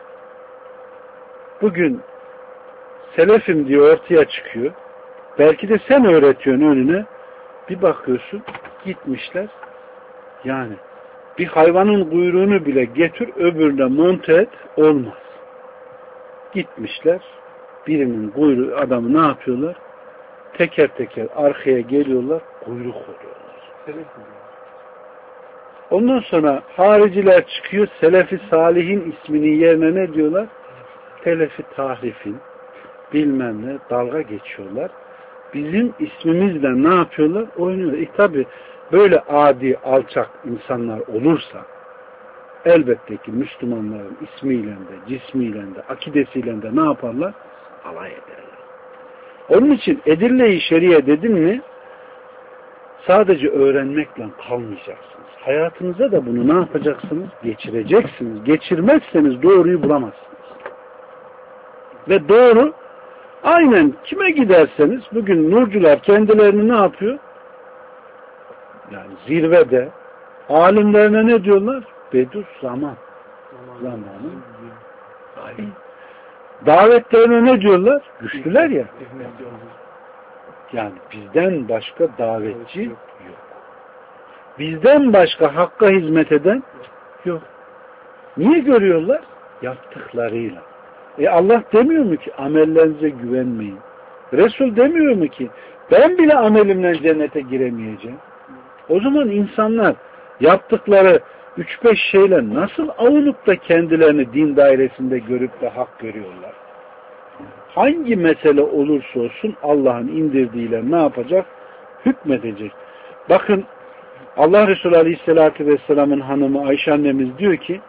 Bugün selefim diye ortaya çıkıyor. Belki de sen öğretiyorsun önüne. Bir bakıyorsun gitmişler. Yani bir hayvanın kuyruğunu bile getir öbürüne monte et olmaz. Gitmişler. Birinin kuyruğu adamı ne yapıyorlar? Teker teker arkaya geliyorlar. Kuyruk oluyorlar. Ondan sonra hariciler çıkıyor. Selefi Salih'in isminin yerine ne diyorlar? Telefi Tahrif'in bilmem ne dalga geçiyorlar. Bizim ismimizle ne yapıyorlar? Oynuyorlar. E tabi böyle adi, alçak insanlar olursa elbette ki Müslümanların ismiyle de, cismiyle de, akidesiyle de ne yaparlar? Alay ederler. Onun için edille-i şeriye dedim mi sadece öğrenmekle kalmayacaksınız. Hayatınıza da bunu ne yapacaksınız? Geçireceksiniz. Geçirmezseniz doğruyu bulamazsınız. Ve doğru aynen kime giderseniz bugün nurcular kendilerini ne yapıyor? Yani zirvede alimlerine ne diyorlar? Bedur zaman. Zamanı. Davetlerine ne diyorlar? Güçlüler ya. Yani bizden başka davetçi yok. Bizden başka hakka hizmet eden yok. Niye görüyorlar? Yaptıklarıyla. E Allah demiyor mu ki amellerinize güvenmeyin? Resul demiyor mu ki ben bile amelimle cennete giremeyeceğim? O zaman insanlar yaptıkları üç beş şeyle nasıl avunup da kendilerini din dairesinde görüp de hak görüyorlar? Hangi mesele olursa olsun Allah'ın indirdiğiyle ne yapacak? Hükmedecek. Bakın Allah Resulü Aleyhisselatü Vesselam'ın hanımı Ayşe annemiz diyor ki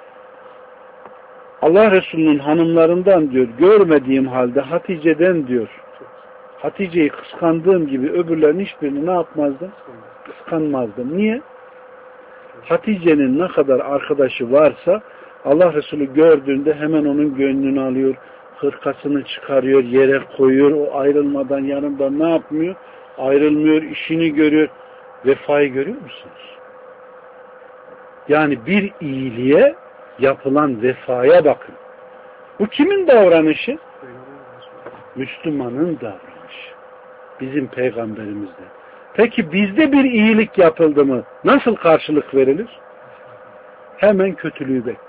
Allah Resulü'nün hanımlarından diyor görmediğim halde Hatice'den diyor Hatice'yi kıskandığım gibi öbürlerin hiçbirini ne yapmazdım? Kıskanmazdım. Niye? Hatice'nin ne kadar arkadaşı varsa Allah Resulü gördüğünde hemen onun gönlünü alıyor, hırkasını çıkarıyor, yere koyuyor, o ayrılmadan yanında ne yapmıyor? Ayrılmıyor, işini görüyor. Vefayı görüyor musunuz? Yani bir iyiliğe yapılan vefaya bakın. Bu kimin davranışı? Müslümanın davranışı. Bizim peygamberimizde. Peki bizde bir iyilik yapıldı mı nasıl karşılık verilir? Hemen kötülüğü bekle.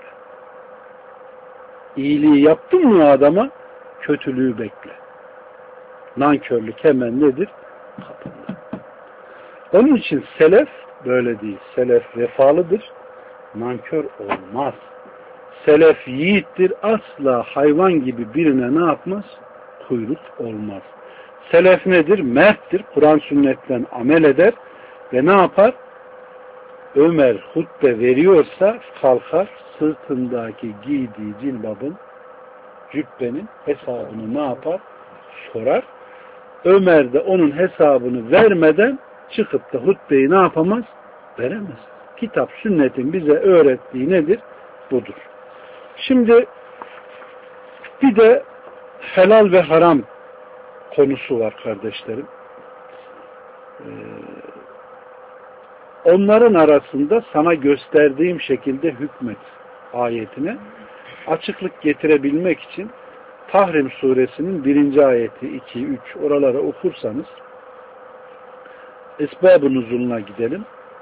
İyiliği yaptın mı adama? Kötülüğü bekle. Nankörlük hemen nedir? Kapında. Onun için selef böyle değil. Selef vefalıdır. Nankör olmaz. Selef yiğittir. Asla hayvan gibi birine ne yapmaz? Kuyruk olmaz. Selef nedir? Merttir. Kur'an sünnetten amel eder ve ne yapar? Ömer hutbe veriyorsa kalkar sırtındaki giydiği cilbabın cübbenin hesabını ne yapar? Sorar. Ömer de onun hesabını vermeden çıkıp da hutbeyi ne yapamaz? Veremez. Kitap, sünnetin bize öğrettiği nedir? Budur. Şimdi bir de helal ve haram konusu var kardeşlerim. Ee, onların arasında sana gösterdiğim şekilde hükmet ayetine açıklık getirebilmek için Tahrim suresinin birinci ayeti, iki, üç oralara okursanız esbab-ı nuzuluna gidelim.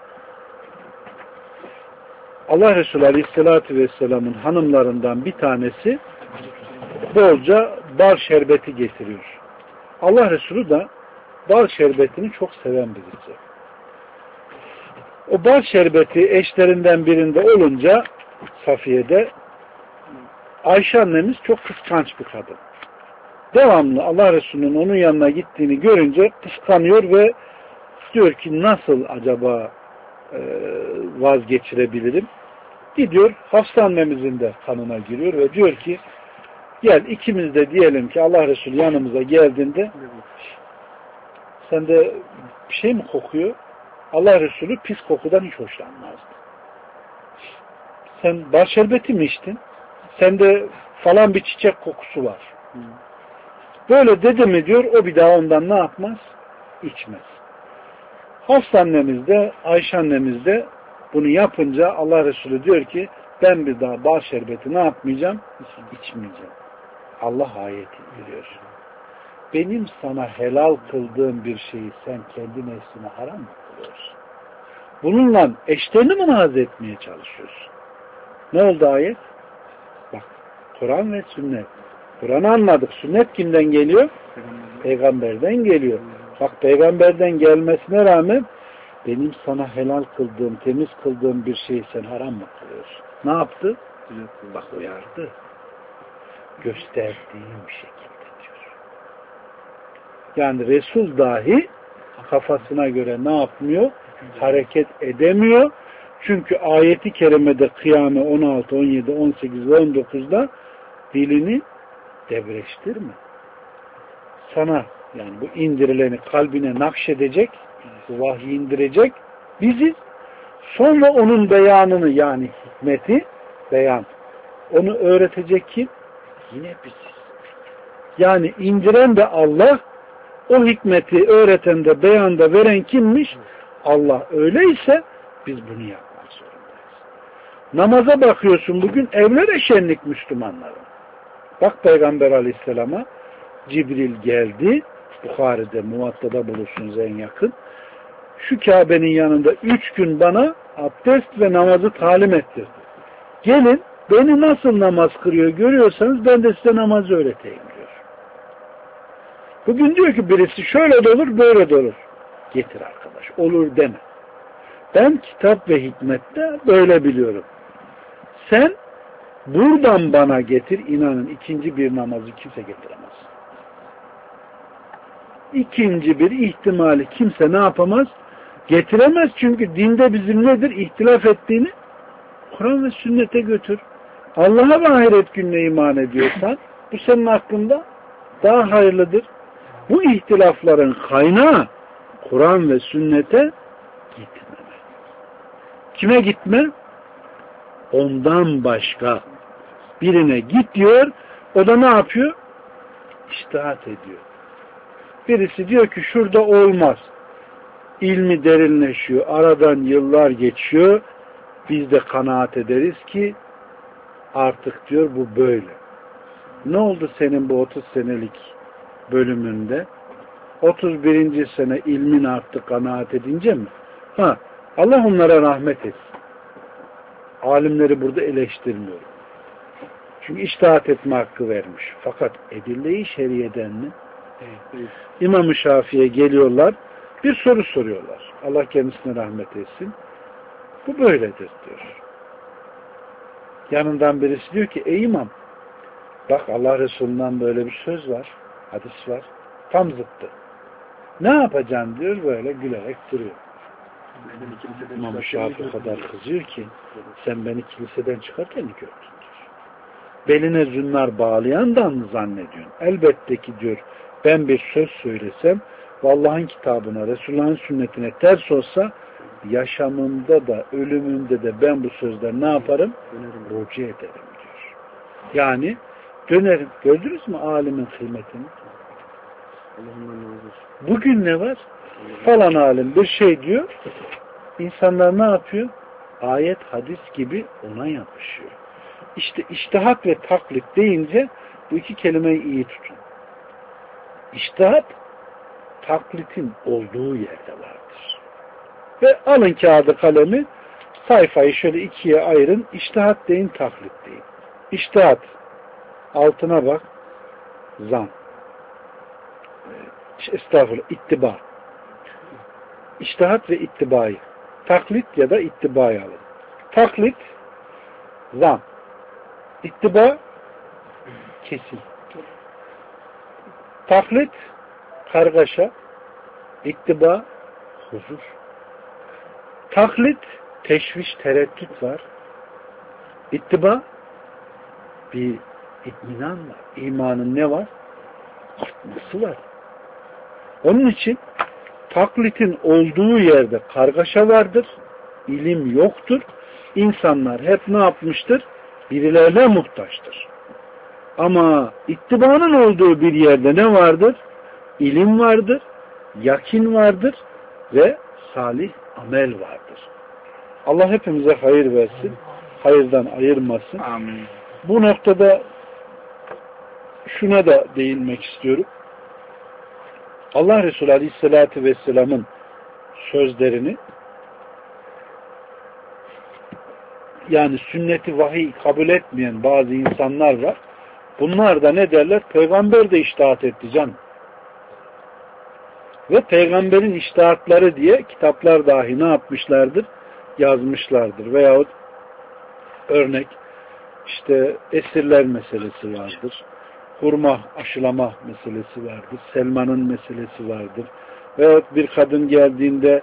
Allah Resulü Aleyhisselatü Vesselam'ın hanımlarından bir tanesi bolca bal şerbeti getiriyor. Allah Resulü de bal şerbetini çok seven birisi. O bal şerbeti eşlerinden birinde olunca Safiye'de, Ayşe annemiz çok kıskanç bir kadın. Devamlı Allah Resulü'nün onun yanına gittiğini görünce kıskanıyor ve diyor ki nasıl acaba e, vazgeçirebilirim? Gidiyor Hafsa annemizin de kanına giriyor ve diyor ki gel ikimiz de diyelim ki Allah Resulü yanımıza geldiğinde sende bir şey mi kokuyor? Allah Resulü pis kokudan hiç hoşlanmazdı. Sen bal şerbeti mi içtin? Sende falan bir çiçek kokusu var. Böyle dedi mi diyor, o bir daha ondan ne yapmaz? İçmez. Hafsa annemiz de, Ayşe annemiz de bunu yapınca Allah Resulü diyor ki ben bir daha bal şerbeti ne yapmayacağım? İçmeyeceğim. Allah ayeti indiriyor. Benim sana helal kıldığım bir şeyi sen kendi nefsine haram mı kılıyorsun? Bununla eşlerini mi naz etmeye çalışıyorsun? Ne oldu ayet? Bak, Kur'an ve sünnet. Kur'an'ı anladık. Sünnet kimden geliyor? Peygamberden geliyor. Bak, peygamberden gelmesine rağmen benim sana helal kıldığım, temiz kıldığım bir şeyi sen haram mı kılıyorsun? Ne yaptı? Bak, uyardı. Gösterdiğim bir şekilde diyor. Yani Resul dahi kafasına göre ne yapmıyor? Hareket edemiyor. Çünkü ayeti kerimede Kıyame on altı, on yedi, on sekiz ve on dokuzda dilini debreştirme. Sana yani bu indirileni kalbine nakşedecek, bu vahyi indirecek bizi, sonra onun beyanını yani hikmeti beyan, onu öğretecek kim? Yine biziz. Yani indiren de Allah, o hikmeti öğreten de beyanda veren kimmiş? Allah. Öyleyse biz bunu yapmak zorundayız. Namaza bakıyorsun, bugün evlere şenlik Müslümanların. Bak Peygamber Aleyhisselam'a Cibril geldi. Bukhari'de, Muvatta'da bulursunuz en yakın. Şu Kabe'nin yanında üç gün bana abdest ve namazı talim ettirdi. Gelin beni nasıl namaz kırıyor görüyorsanız ben de size namazı öğreteyim diyor. Bugün diyor ki birisi şöyle de olur, böyle de olur. Getir arkadaş, olur deme. Ben kitap ve hikmette böyle biliyorum. Sen buradan bana getir, inanın ikinci bir namazı kimse getiremez. İkinci bir ihtimali kimse ne yapamaz? Getiremez, çünkü dinde bizim nedir? İhtilaf ettiğini Kur'an ve sünnete götür. Allah'a ve ahiret gününe iman ediyorsan bu senin hakkında daha hayırlıdır. Bu ihtilafların kaynağı Kur'an ve sünnete gitmeme. Kime gitme? Ondan başka birine git diyor. O da ne yapıyor? İçtihat ediyor. Birisi diyor ki şurada olmaz. İlmi derinleşiyor. Aradan yıllar geçiyor. Biz de kanaat ederiz ki artık diyor bu böyle. Ne oldu senin bu otuz senelik bölümünde? otuz birinci sene ilmin arttı kanaat edince mi? Ha, Allah onlara rahmet etsin. Alimleri burada eleştirmiyorum. Çünkü içtihat etme hakkı vermiş. Fakat edille-i şeriyeden mi? Evet. İmam-ı Şafii'ye geliyorlar. Bir soru soruyorlar. Allah kendisine rahmet etsin. Bu böyledir diyor. Yanından birisi diyor ki ey imam, bak Allah Resulü'nden böyle bir söz var. Hadis var. Tam zıttı. Ne yapacaksın diyor, böyle gülerek duruyor. İmam-ı Şafii o kadar kızıyor ki sen beni kiliseden çıkarken mi gördün diyor. Beline zünnar bağlayandan mı zannediyorsun? Elbette ki diyor ben bir söz söylesem ve Allah'ın kitabına, Resulullah'ın sünnetine ters olsa yaşamımda da ölümümde de ben bu sözleri ne yaparım? Rucu ederim diyor. Yani dönerim. Gördünüz mü alimin kıymetini? Bugün ne var? Falan alim bir şey diyor. İnsanlar ne yapıyor? Ayet, hadis gibi ona yapışıyor. İşte içtihat ve taklit deyince bu iki kelimeyi iyi tutun. İçtihat taklitin olduğu yerde vardır. Ve alın kağıdı kalemi, sayfayı şöyle ikiye ayırın. İçtihat deyin, taklit deyin. İçtihat altına bak, zan. Estağfurullah, ittiba. İçtihat ve ittibayı. taklit ya da ittiba'yı alın. Taklit zan. İttiba kesin. Taklit kargaşa, ittiba huzur. Taklit teşviş, tereddüt var. İttiba bir itminan var. İmanın ne var? Artması var. Onun için taklitin olduğu yerde kargaşa vardır. İlim yoktur. İnsanlar hep ne yapmıştır? Birilerine muhtaçtır. Ama ittibanın olduğu bir yerde ne vardır? İlim vardır, yakin vardır ve salih amel vardır. Allah hepimize hayır versin, hayırdan ayırmasın. Amin. Bu noktada şuna da değinmek istiyorum. Allah Resulü Aleyhisselatü Vesselam'ın sözlerini, yani sünneti vahiy kabul etmeyen bazı insanlar var. Bunlar da ne derler? Peygamber de içtihat etti can. Ve peygamberin içtihatları diye kitaplar dahi ne yapmışlardır? Yazmışlardır. Veyahut örnek işte esirler meselesi vardır. Hurma aşılama meselesi vardır. Selmanın meselesi vardır. Veyahut bir kadın geldiğinde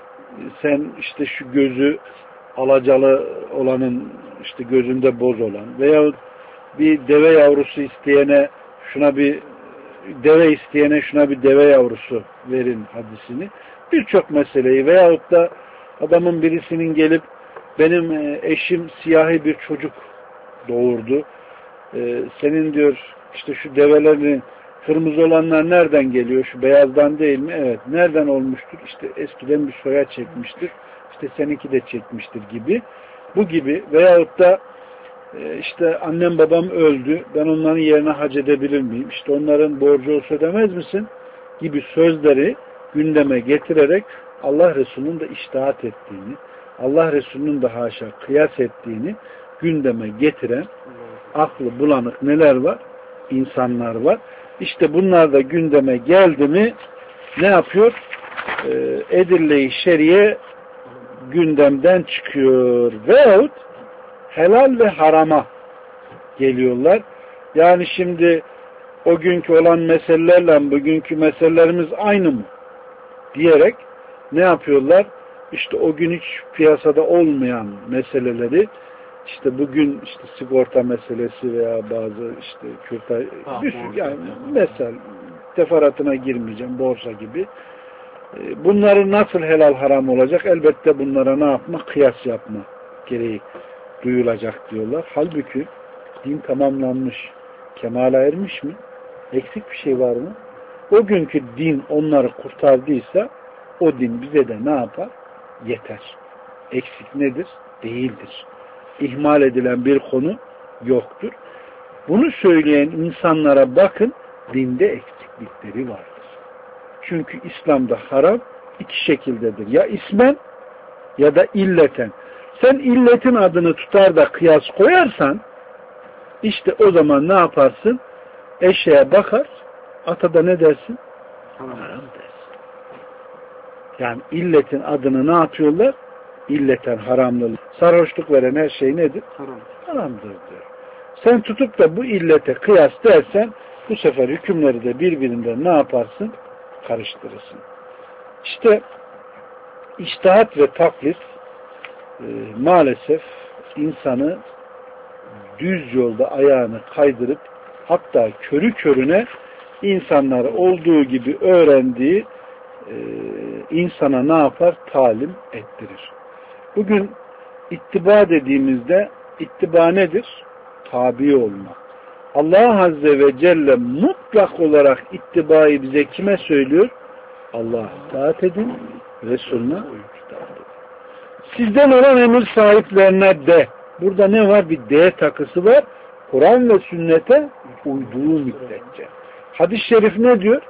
sen işte şu gözü alacalı olanın işte gözünde boz olan veyahut bir deve yavrusu isteyene şuna bir deve isteyene şuna bir deve yavrusu verin hadisini. Birçok meseleyi veyahut da adamın birisinin gelip benim eşim siyahi bir çocuk doğurdu. Ee, senin diyor işte şu develerin kırmızı olanlar nereden geliyor? Şu beyazdan değil mi? Evet. Nereden olmuştur? İşte eskiden bir soya çekmiştir. İşte seninki de çekmiştir gibi. Bu gibi veyahut da işte annem babam öldü. Ben onların yerine hac edebilir miyim? İşte onların borcu olsa ödemez misin? Gibi sözleri gündeme getirerek Allah Resulü'nün de içtihat ettiğini, Allah Resulü'nün de haşa kıyas ettiğini gündeme getiren aklı bulanık neler var? İnsanlar var. İşte bunlar da gündeme geldi mi ne yapıyor? Ee, edille-i şeriye gündemden çıkıyor. Veyahut helal ve harama geliyorlar. Yani şimdi o günkü olan meselelerle bugünkü meselelerimiz aynı mı? Diyerek ne yapıyorlar? İşte o gün hiç piyasada olmayan meseleleri işte bugün işte sigorta meselesi veya bazı işte kürtaj düşük yani mesela teferruatına girmeyeceğim borsa gibi. Bunları nasıl helal haram olacak? Elbette bunlara ne yapma? Kıyas yapma gereği duyulacak diyorlar. Halbuki din tamamlanmış, kemale ermiş mi? Eksik bir şey var mı? O günkü din onları kurtardıysa o din bize de ne yapar? Yeter. Eksik nedir? Değildir. İhmal edilen bir konu yoktur. Bunu söyleyen insanlara bakın, dinde eksiklikleri vardır. Çünkü İslam'da haram iki şekildedir. Ya ismen ya da illeten. Sen illetin adını tutar da kıyas koyarsan işte o zaman ne yaparsın? Eşeğe bakar, ata da ne dersin? Haram dersin. Yani illetin adını ne yapıyorlar? İlleten haramlılık. Sarhoşluk veren her şey nedir? Haram. Haramdır diyor. Sen tutup da bu illete kıyas dersen bu sefer hükümleri de birbirinden ne yaparsın? Karıştırırsın. İşte içtihat ve taklit e, maalesef insanı düz yolda ayağını kaydırıp hatta körü körüne insanları olduğu gibi öğrendiği e, insana ne yapar? Talim ettirir. Bugün ittiba dediğimizde ittiba nedir? Tabi olmak. Allah Azze ve Celle mutlak olarak ittibayı bize kime söylüyor? Allah'a itaat edin, Resulüne itaat edin. Sizden olan emir sahiplerine de. Burada ne var? Bir D takısı var. Kur'an ve sünnete uyduğu müddetçe. Hadis-i şerif ne diyor?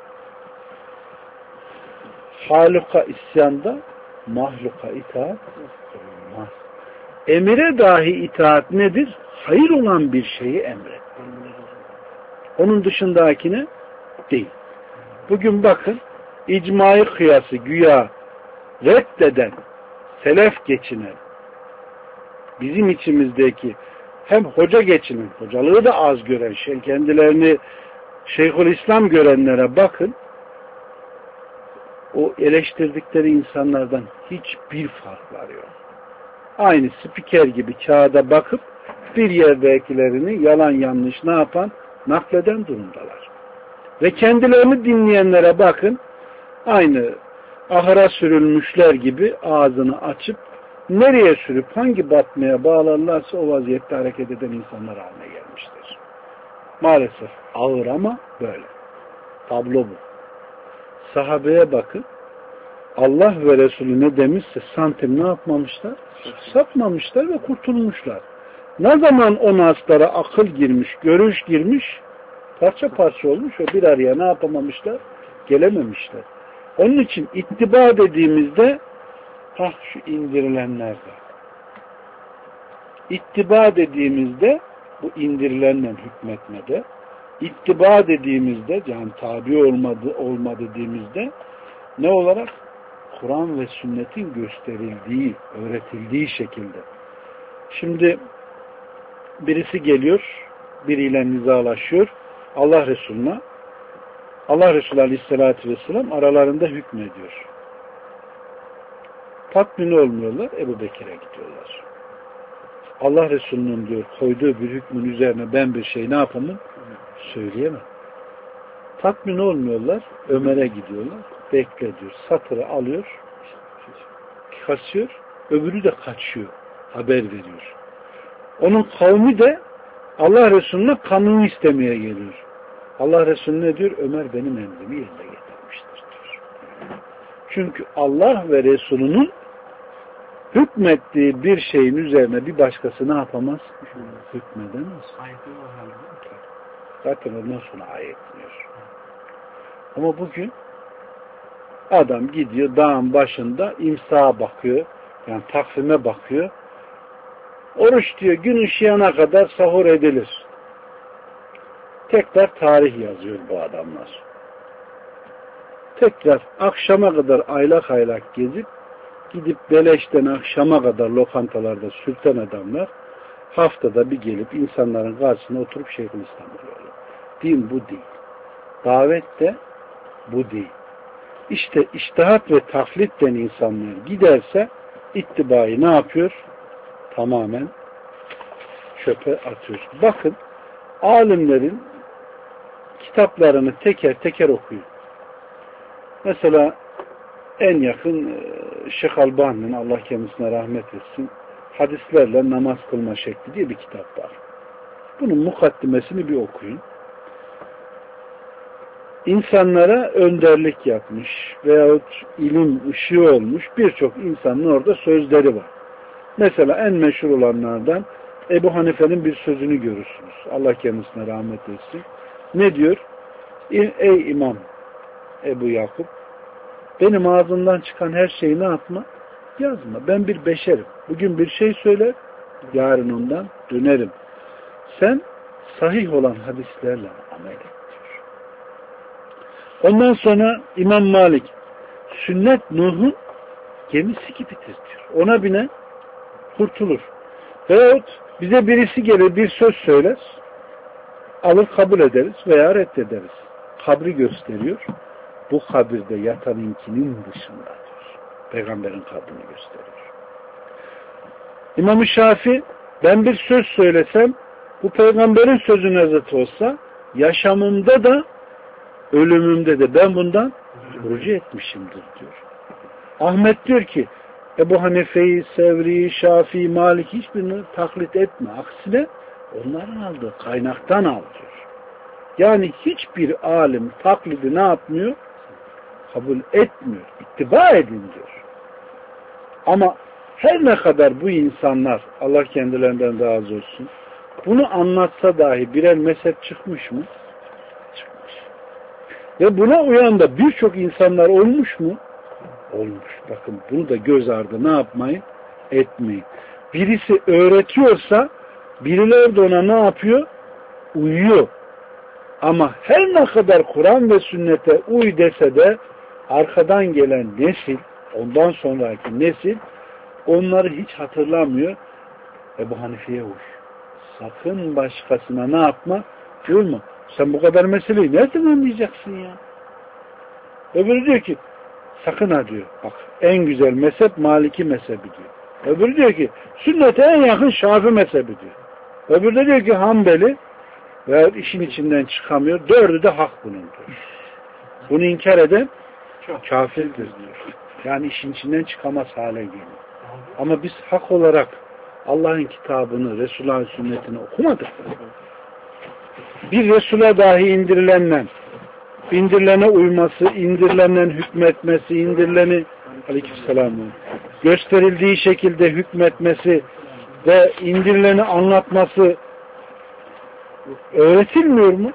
Haluka isyanda mahluka itaat olmaz. Emire dahi itaat nedir? Hayır olan bir şeyi emret. Onun dışındakine değil. Bugün bakın icmai kıyası güya reddeden selef geçinen, bizim içimizdeki hem hoca geçinen, hocalığı da az gören, şey, kendilerini Şeyhülislam görenlere bakın, o eleştirdikleri insanlardan hiçbir farkları yok. Aynı spiker gibi kağıda bakıp bir yerdekilerini yalan yanlış ne yapan? Nakleden durumdalar. Ve kendilerini dinleyenlere bakın, aynı ahıra sürülmüşler gibi ağzını açıp nereye sürüp hangi batmaya bağlarlarsa o vaziyette hareket eden insanlar haline gelmiştir. Maalesef ağır ama böyle. Tablo bu. Sahabeye bakın. Allah ve Resulü ne demişse santim ne yapmamışlar? Sapmamışlar ve kurtulmuşlar. Ne zaman o naslara akıl girmiş, görüş girmiş, parça parça olmuş ve bir araya ne yapamamışlar? Gelememişler. Onun için ittiba dediğimizde hah şu indirilenlerde. İttiba dediğimizde bu indirilenle hükmetmede, ittiba dediğimizde yani tabi olmadı, olma dediğimizde ne olarak? Kur'an ve sünnetin gösterildiği, öğretildiği şekilde. Şimdi birisi geliyor, biriyle nizalaşıyor, Allah Resulü'ne, Allah Resulü Aleyhisselatü Vesselam aralarında hükmediyor. Tatmin olmuyorlar, Ebu Bekir'e gidiyorlar. Allah Resulü'nün diyor koyduğu bir hükmün üzerine ben bir şey ne yapamam? Söyleyemem. Tatmin olmuyorlar, Ömer'e gidiyorlar. Bekle diyor. Satırı alıyor, kasıyor, öbürü de kaçıyor. Haber veriyor. Onun kavmi de Allah Resulü'ne kanunu istemeye geliyor. Allah Resulü ne diyor? Ömer benim emrimi yerine getirmiştir diyor. Çünkü Allah ve Resulü'nün hükmettiği bir şeyin üzerine bir başkası ne yapamaz? Hükmedemez. Zaten ondan sonra ayetmiyor. Ama bugün adam gidiyor dağın başında imsağa bakıyor. Yani takvime bakıyor. Oruç diyor gün ışıyana kadar sahur edilir. Tekrar tarih yazıyor bu adamlar. Tekrar akşama kadar aylak aylak gezip gidip beleşten akşama kadar lokantalarda sürten adamlar haftada bir gelip insanların karşısına oturup Şeyhülislam oluyorlar. Din bu değil. Davet de bu değil. İşte içtihat ve taklitten insanlar giderse ittibayı ne yapıyor? Tamamen çöpe atıyor. Bakın alimlerin kitaplarını teker teker okuyun. Mesela en yakın Şeyh Albani'nin Allah kendisine rahmet etsin hadislerle namaz kılma şekli diye bir kitap var. Bunun mukaddimesini bir okuyun. İnsanlara önderlik yapmış veyahut ilim ışığı olmuş birçok insanın orada sözleri var. Mesela en meşhur olanlardan Ebu Hanife'nin bir sözünü görürsünüz. Allah kendisine rahmet etsin. Ne diyor? Ey İmam Ebu Yakup, benim ağzımdan çıkan her şeyi ne yapma? Yazma. Ben bir beşerim. Bugün bir şey söyler, yarın ondan dönerim. Sen sahih olan hadislerle amel et diyor. Ondan sonra İmam Malik, sünnet Nuh'un gemisi gibidir diyor. Ona bine kurtulur. Veyahut bize birisi gelir bir söz söyler, alır kabul ederiz veya reddederiz. Kabri gösteriyor. Bu kabirde yatanınkinin dışındadır. Peygamberin kabrini gösteriyor. İmam-ı Şafii, ben bir söz söylesem, bu peygamberin sözüne zıt olsa, yaşamımda da, ölümümde de ben bundan rucu etmişimdir diyor. Ahmet diyor ki, Ebu Hanife'yi, Sevri'yi, Şafii, Malik hiçbirini taklit etme. Aksine onların aldığı kaynaktan al diyor. Yani hiçbir alim taklidi ne yapmıyor? Kabul etmiyor. İttiba edin diyor. Ama her ne kadar bu insanlar, Allah kendilerinden razı olsun, bunu anlatsa dahi birer mezhep çıkmış mı? Çıkmış. Ve buna uyan da birçok insanlar olmuş mu? Olmuş. Bakın bunu da göz ardı ne yapmayın? Etmeyin. Birisi öğretiyorsa birileri de ona ne yapıyor? Uyuyor. Ama her ne kadar Kur'an ve sünnete uy dese de arkadan gelen nesil, ondan sonraki nesil onları hiç hatırlamıyor. Ebu Hanife'ye uy. Sakın başkasına ne yapma? Uyma. Sen bu kadar meseleyi nereden anlayacaksın ya? Öbürü diyor ki sakın ha diyor. Bak en güzel mezhep Maliki mezhebi diyor. Öbürü diyor ki sünnete en yakın Şafii mezhebi diyor. Öbürü de diyor ki Hanbeli ve işin içinden çıkamıyor. Dördü de hak bunun diyor. Bunu inkar eden kafirdir diyor. Yani işin içinden çıkamaz hale geliyor. Ama biz hak olarak Allah'ın kitabını, Resulullah'ın sünnetini okumadık. Bir Resul'e dahi indirilenle indirilene uyması, indirilenen hükmetmesi, indirileni aleykümselam gösterildiği şekilde hükmetmesi ve indirileni anlatması öğretilmiyor mu?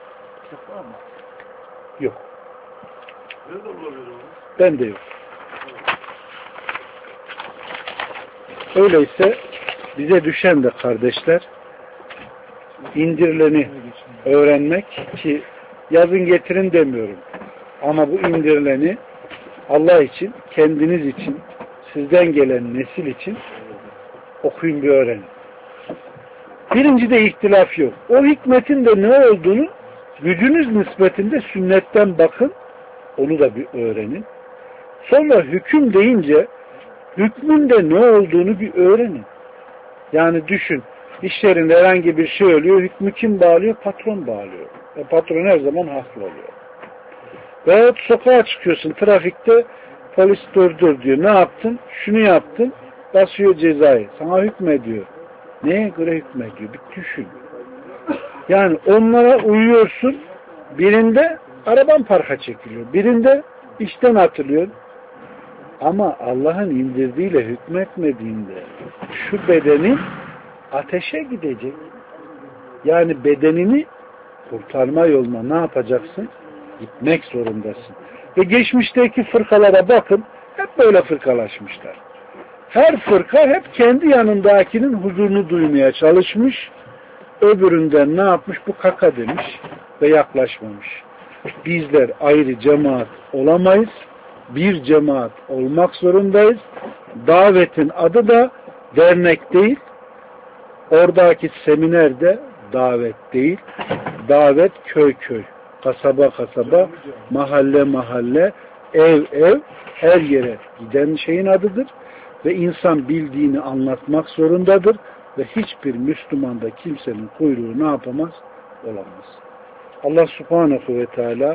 Yok. Ben de yok. Öyleyse bize düşen de kardeşler indirileni öğrenmek ki yazın getirin demiyorum. Ama bu indirileni Allah için, kendiniz için, sizden gelen nesil için okuyun bir öğrenin. Birincide ihtilaf yok. O hikmetin de ne olduğunu gücünüz nispetinde sünnetten bakın. Onu da bir öğrenin. Sonra hüküm deyince hükmün de ne olduğunu bir öğrenin. Yani düşün. İşlerinde herhangi bir şey oluyor. Hükmü kim bağlıyor? Patron bağlıyor. E patron her zaman haklı oluyor. Veyahut sokağa çıkıyorsun. Trafikte polis durdur diyor. Ne yaptın? Şunu yaptın. Basıyor cezayı. Sana hükmediyor. Neye göre hükmediyor? Bir düşün. Yani onlara uyuyorsun. Birinde araban parka çekiliyor. Birinde işten atılıyor. Ama Allah'ın indirdiğiyle hükmetmediğinde şu bedenin ateşe gidecek. Yani bedenini kurtarma yoluna ne yapacaksın? Gitmek zorundasın. Ve geçmişteki fırkalara bakın. Hep böyle fırkalaşmışlar. Her fırka hep kendi yanındakinin huzurunu duymaya çalışmış. Öbüründen ne yapmış? Bu kaka demiş ve yaklaşmamış. Bizler ayrı cemaat olamayız. Bir cemaat olmak zorundayız. Davetin adı da dernek değil. Oradaki seminer de davet değil. Davet köy köy, kasaba kasaba, mahalle mahalle, ev ev, her yere giden şeyin adıdır. Ve insan bildiğini anlatmak zorundadır. Ve hiçbir Müslüman da kimsenin kuyruğu ne yapamaz? Olamaz. Allah Subhanahu ve Teala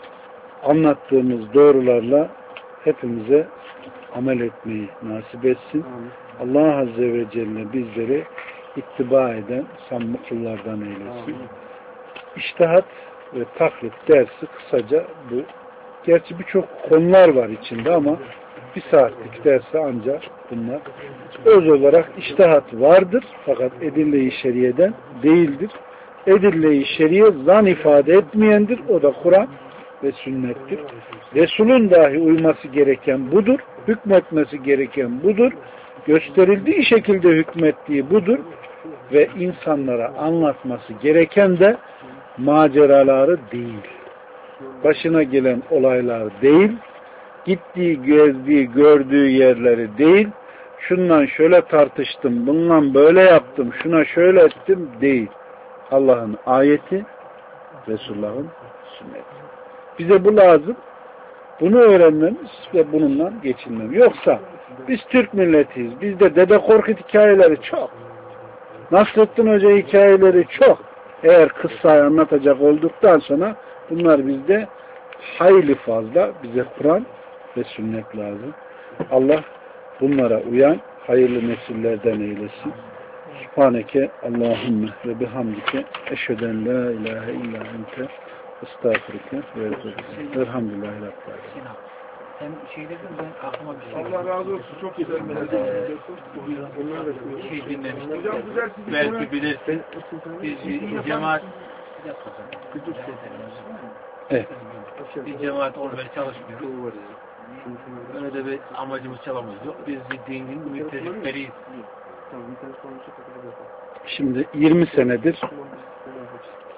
anlattığımız doğrularla hepimize amel etmeyi nasip etsin. Allah Azze ve Celle bizleri ittiba eden samimi kullardan eylesin. İçtihat ve taklit dersi kısaca bu. Gerçi birçok konular var içinde ama bir saatlik dersi ancak bunlar. Öz olarak içtihat vardır fakat edille-i şeriyeden değildir. Edille-i şeriye zan ifade etmeyendir. O da Kur'an ve sünnettir. Resul'ün dahi uyması gereken budur. Hükmetmesi gereken budur. Gösterildiği şekilde hükmettiği budur. Ve insanlara anlatması gereken de maceraları değil. Başına gelen olaylar değil. Gittiği, gezdiği, gördüğü yerleri değil. Şundan şöyle tartıştım, bundan böyle yaptım, şuna şöyle ettim değil. Allah'ın ayeti, Resulullah'ın sünneti. Bize bu lazım. Bunu öğrenmemiz ve bununla geçinmemiz. Yoksa biz Türk milletiyiz. Bizde Dede Korkut hikayeleri çok. Nasrettin Hoca hikayeleri çok. Eğer kıssayı anlatacak olduktan sonra bunlar bizde hayli fazla. Bize Kur'an ve sünnet lazım. Allah bunlara uyan hayırlı nesillerden eylesin. Subhaneke Allahümme ve bihamdike eşheden la ilahe illa ente estağfurike ve ezberike. Elhamdülillahi Rabbil alemin. Sen şey dedin ben aklıma bir şey. Allah razı olsun. Çok güzel. Ee, şey dinlemiştim. Belki bilirsin. Biz bir cemaat Evet. bir cemaat orada çalışmıyoruz. Öyle de bir amacımız çalamız yok. Biz bir dinin müttefikleriyiz. Şimdi yirmi senedir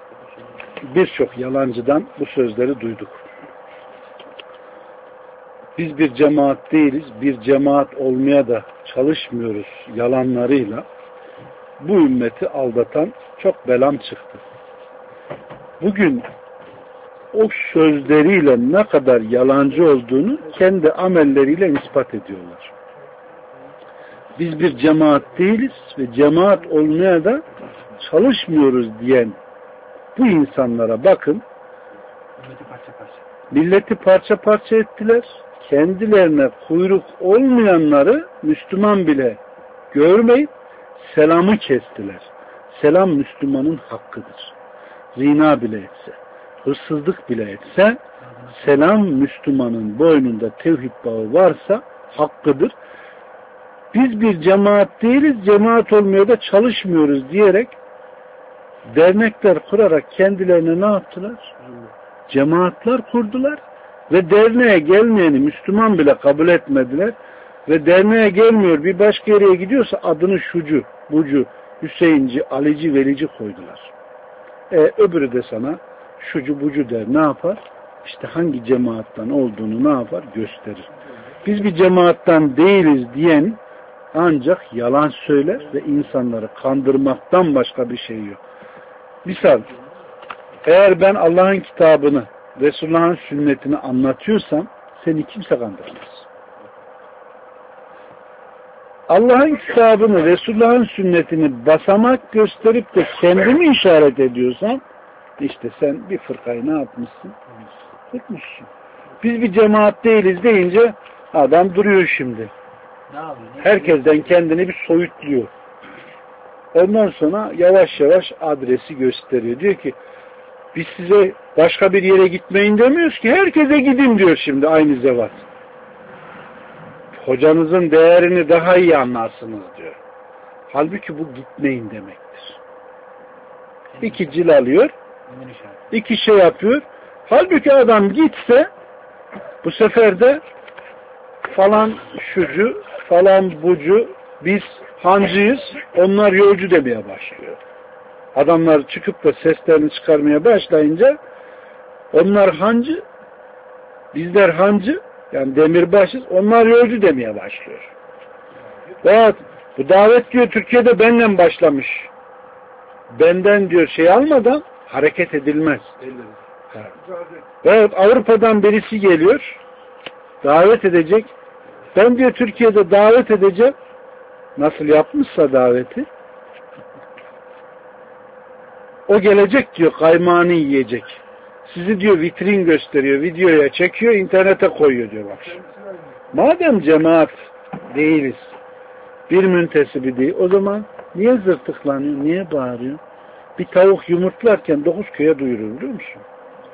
birçok yalancıdan bu sözleri duyduk. biz bir cemaat değiliz, bir cemaat olmaya da çalışmıyoruz yalanlarıyla bu ümmeti aldatan çok belam çıktı. Bugün o sözleriyle ne kadar yalancı olduğunu kendi amelleriyle ispat ediyorlar. Biz bir cemaat değiliz ve cemaat olmaya da çalışmıyoruz diyen bu insanlara bakın, Milleti parça parça. milleti parça parça ettiler. Kendilerine kuyruk olmayanları Müslüman bile görmeyip selamı kestiler. Selam Müslümanın hakkıdır. Zina bile etse, hırsızlık bile etse, selam Müslümanın boynunda tevhid bağı varsa hakkıdır. Biz bir cemaat değiliz, cemaat olmaya da çalışmıyoruz diyerek dernekler kurarak kendilerine ne yaptılar? Cemaatler kurdular ve derneğe gelmeyeni Müslüman bile kabul etmediler ve derneğe gelmiyor bir başka yere gidiyorsa adını şucu, bucu, Hüseyinci, Alici, Velici koydular. E, öbürü de sana şucu, bucu der. Ne yapar? İşte hangi cemaattan olduğunu ne yapar? Gösterir. Biz bir cemaattan değiliz diyen ancak yalan söyler ve insanları kandırmaktan başka bir şey yok. Misal, eğer ben Allah'ın kitabını, Resulullah'ın sünnetini anlatıyorsam seni kimse kandıramaz. Allah'ın kitabını, Resulullah'ın sünnetini basamak gösterip de kendimi işaret ediyorsan işte sen bir fırkayı ne yapmışsın? Tutmuşsun. Biz bir cemaat değiliz deyince adam duruyor şimdi. Herkesten kendini bir soyutluyor. Ondan sonra yavaş yavaş adresi gösteriyor. Diyor ki biz size başka bir yere gitmeyin demiyoruz ki herkese gidin diyor şimdi aynı zevat. Hocanızın değerini daha iyi anlarsınız diyor. Halbuki bu gitmeyin demektir. İki cil alıyor, iki şey yapıyor. Halbuki adam gitse bu sefer de falan şucu, falan bucu, biz hancıyız, onlar yolcu demeye başlıyor. Adamlar çıkıp da seslerini çıkarmaya başlayınca onlar hancı, bizler hancı, yani demirbaşız, onlar yolcu demeye başlıyor. Veyahut bu davet diyor Türkiye'de benden başlamış. Benden diyor şey almadan hareket edilmez. Veyahut Avrupa'dan birisi geliyor, davet edecek. Ben diyor Türkiye'de davet edeceğim. Nasıl yapmışsa daveti. O gelecek diyor kaymağını yiyecek. Sizi diyor vitrin gösteriyor, videoya çekiyor, internete koyuyor diyor bak. Madem cemaat değiliz, bir müntesibi değil, o zaman niye zırtıklanıyor, niye bağırıyor? Bir tavuk yumurtlarken dokuz köye duyurur biliyor musun?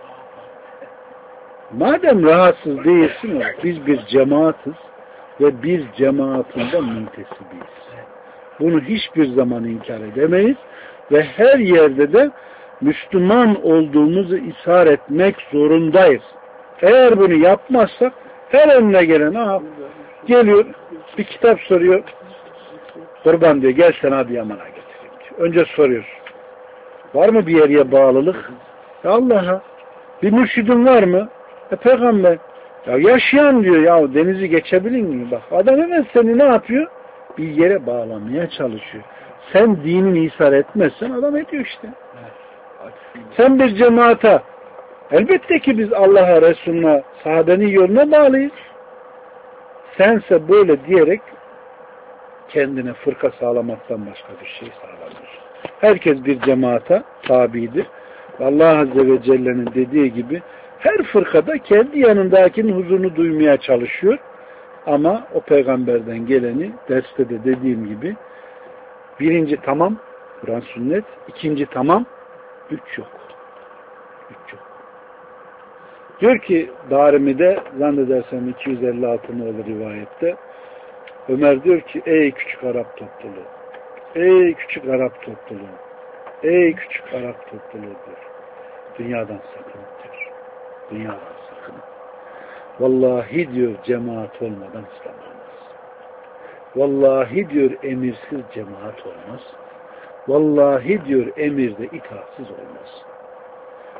Madem rahatsız değilsin, biz bir cemaatiz ve bir cemaatinde müntesibiyiz. Bunu hiçbir zaman inkar edemeyiz ve her yerde de Müslüman olduğumuzu ishar etmek zorundayız. Eğer bunu yapmazsak her önüne gelen aha, geliyor bir kitap soruyor. Kurban diyor gel sen Adıyaman'a getireyim diyor. Önce soruyor. Var mı bir yere bağlılık? Allah'a. Bir mürşidin var mı? E peygamber. Ya yaşayan diyor ya denizi geçebilir miyim? Bak adam hemen seni ne yapıyor? Bir yere bağlamaya çalışıyor. Sen dinini ishar etmezsen adam ediyor işte. Sen bir cemaata elbette ki biz Allah'a, Resulüne, sahabenin yoluna bağlıyız. Sense böyle diyerek kendine fırka sağlamaktan başka bir şey sağlamıyor. Herkes bir cemaata tabidir. Allah Azze ve Celle'nin dediği gibi her fırkada kendi yanındakinin huzurunu duymaya çalışıyor. Ama o peygamberden geleni derste de dediğim gibi birinci tamam Kur'an sünnet, ikinci tamam, üç yok. Üç yok. Diyor ki Darimi'de zannedersem iki yüz elli altı olur rivayette. Ömer diyor ki ey küçük Arap topluluğu, ey küçük Arap topluluğu, ey küçük Arap topluluğu diyor. Dünyadan sakın diyor. Dünyadan sakın. Vallahi diyor cemaat olmadan İslam olmaz. Vallahi diyor emirsiz cemaat olmaz. Vallahi diyor emirde itaatsiz olmaz.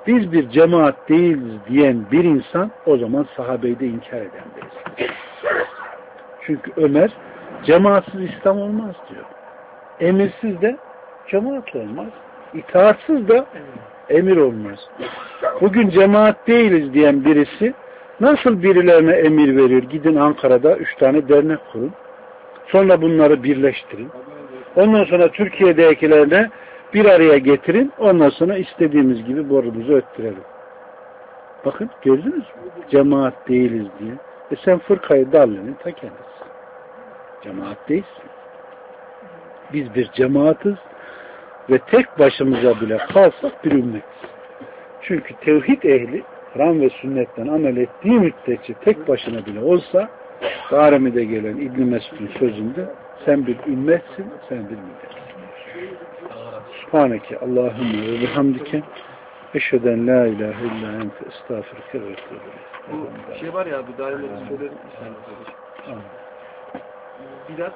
biz bir cemaat değiliz diyen bir insan o zaman sahabeyi de inkar eden birisi. Çünkü Ömer cemaatsiz İslam olmaz diyor. Emirsiz de cemaat olmaz. İtaatsız da emir olmaz. Bugün cemaat değiliz diyen birisi nasıl birilerine emir verir? Gidin Ankara'da üç tane dernek kurun. Sonra bunları birleştirin. Ondan sonra Türkiye'dekilerine bir araya getirin. Ondan sonra istediğimiz gibi borumuzu öttürelim. Bakın gördünüz mü? Cemaat değiliz diye. E sen fırkayı dallinin ta kendisi. Cemaat değilsin. Biz bir cemaatiz ve tek başımıza bile kalsak bir ümmetiz. Çünkü tevhid ehli Kur'an ve sünnetten amel ettiği müddetçe tek başına bile olsa Darimi'de gelen İbn Mesud'un sözünde sen bir ümmetsin, sen bir milletsin. Subhaneke Allahümme ve bihamdike eşheden la ilahe illa ente estağfirüke ve etûbü ileyk. Bu şey var ya bu Darimi'de söylerim insan. Bidat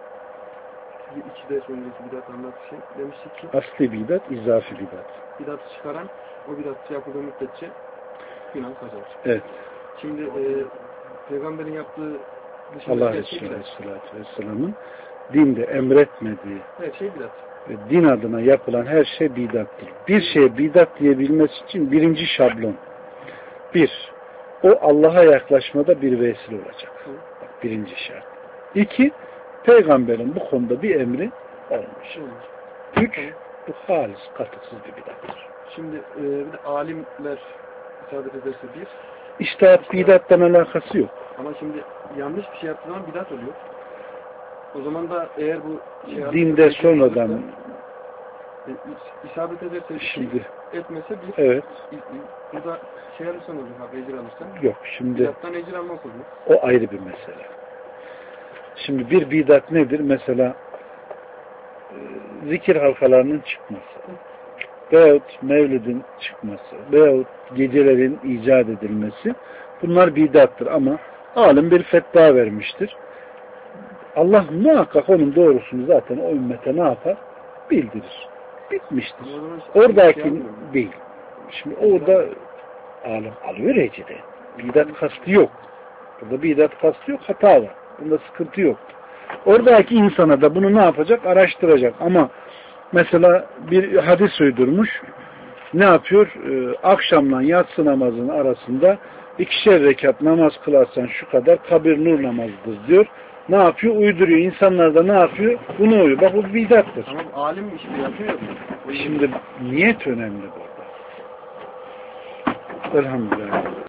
iki ders önceki bidat anlattığı şey demiştik ki asli bidat, izafi bidat. Bidatı çıkaran o bidat yapıldığı müddetçe günah kazanır. Evet. Şimdi e, Peygamberin yaptığı dışında Allah her Resulü şey bidat. Aleyhisselatü Vesselam'ın dinde emretmediği Her şey bidat. ve din adına yapılan her şey bidattır. Bir şeye bidat diyebilmesi için birinci şablon. Bir, o Allah'a yaklaşmada bir vesile olacak. Bak, birinci şart. İki, Peygamberin bu konuda bir emri olmuş. Üç, bu halis, katıksız bir bidattır. Şimdi e, bir de alimler isabet ederse bir. İçtihat bidattan alakası yok. Ama şimdi yanlış bir şey yaptığı zaman bidat oluyor. O zaman da eğer bu şey dinde sonradan e, isabet ederse şimdi etmese bir. evet. Burada şey alırsan olur, ecir alırsan. Yok şimdi Bidattan ecir almak olur. o ayrı bir mesele. Şimdi bir bidat nedir? Mesela e, zikir halkalarının çıkması veyahut mevlidin çıkması veyahut gecelerin icat edilmesi bunlar bidattır ama alim bir fetva vermiştir. Allah muhakkak onun doğrusunu zaten o ümmete ne yapar? Bildirir. Bitmiştir. Oradaki değil. Şimdi orada alim alıyor recide. Bidat kastı yok. Burada bidat kastı yok. Hata var. Bunda sıkıntı yok. Oradaki insana da bunu ne yapacak? Araştıracak. Ama mesela bir hadis uydurmuş. Ne yapıyor? Ee, akşamla yatsı namazının arasında ikişer rekat namaz kılarsan şu kadar kabir nur namazıdır diyor. Ne yapıyor? Uyduruyor. İnsanlar da ne yapıyor? Bunu uyuyor. Bak bu bidattır. Tamam alim işte yapıyor. Şimdi niyet önemli burada. Elhamdülillah.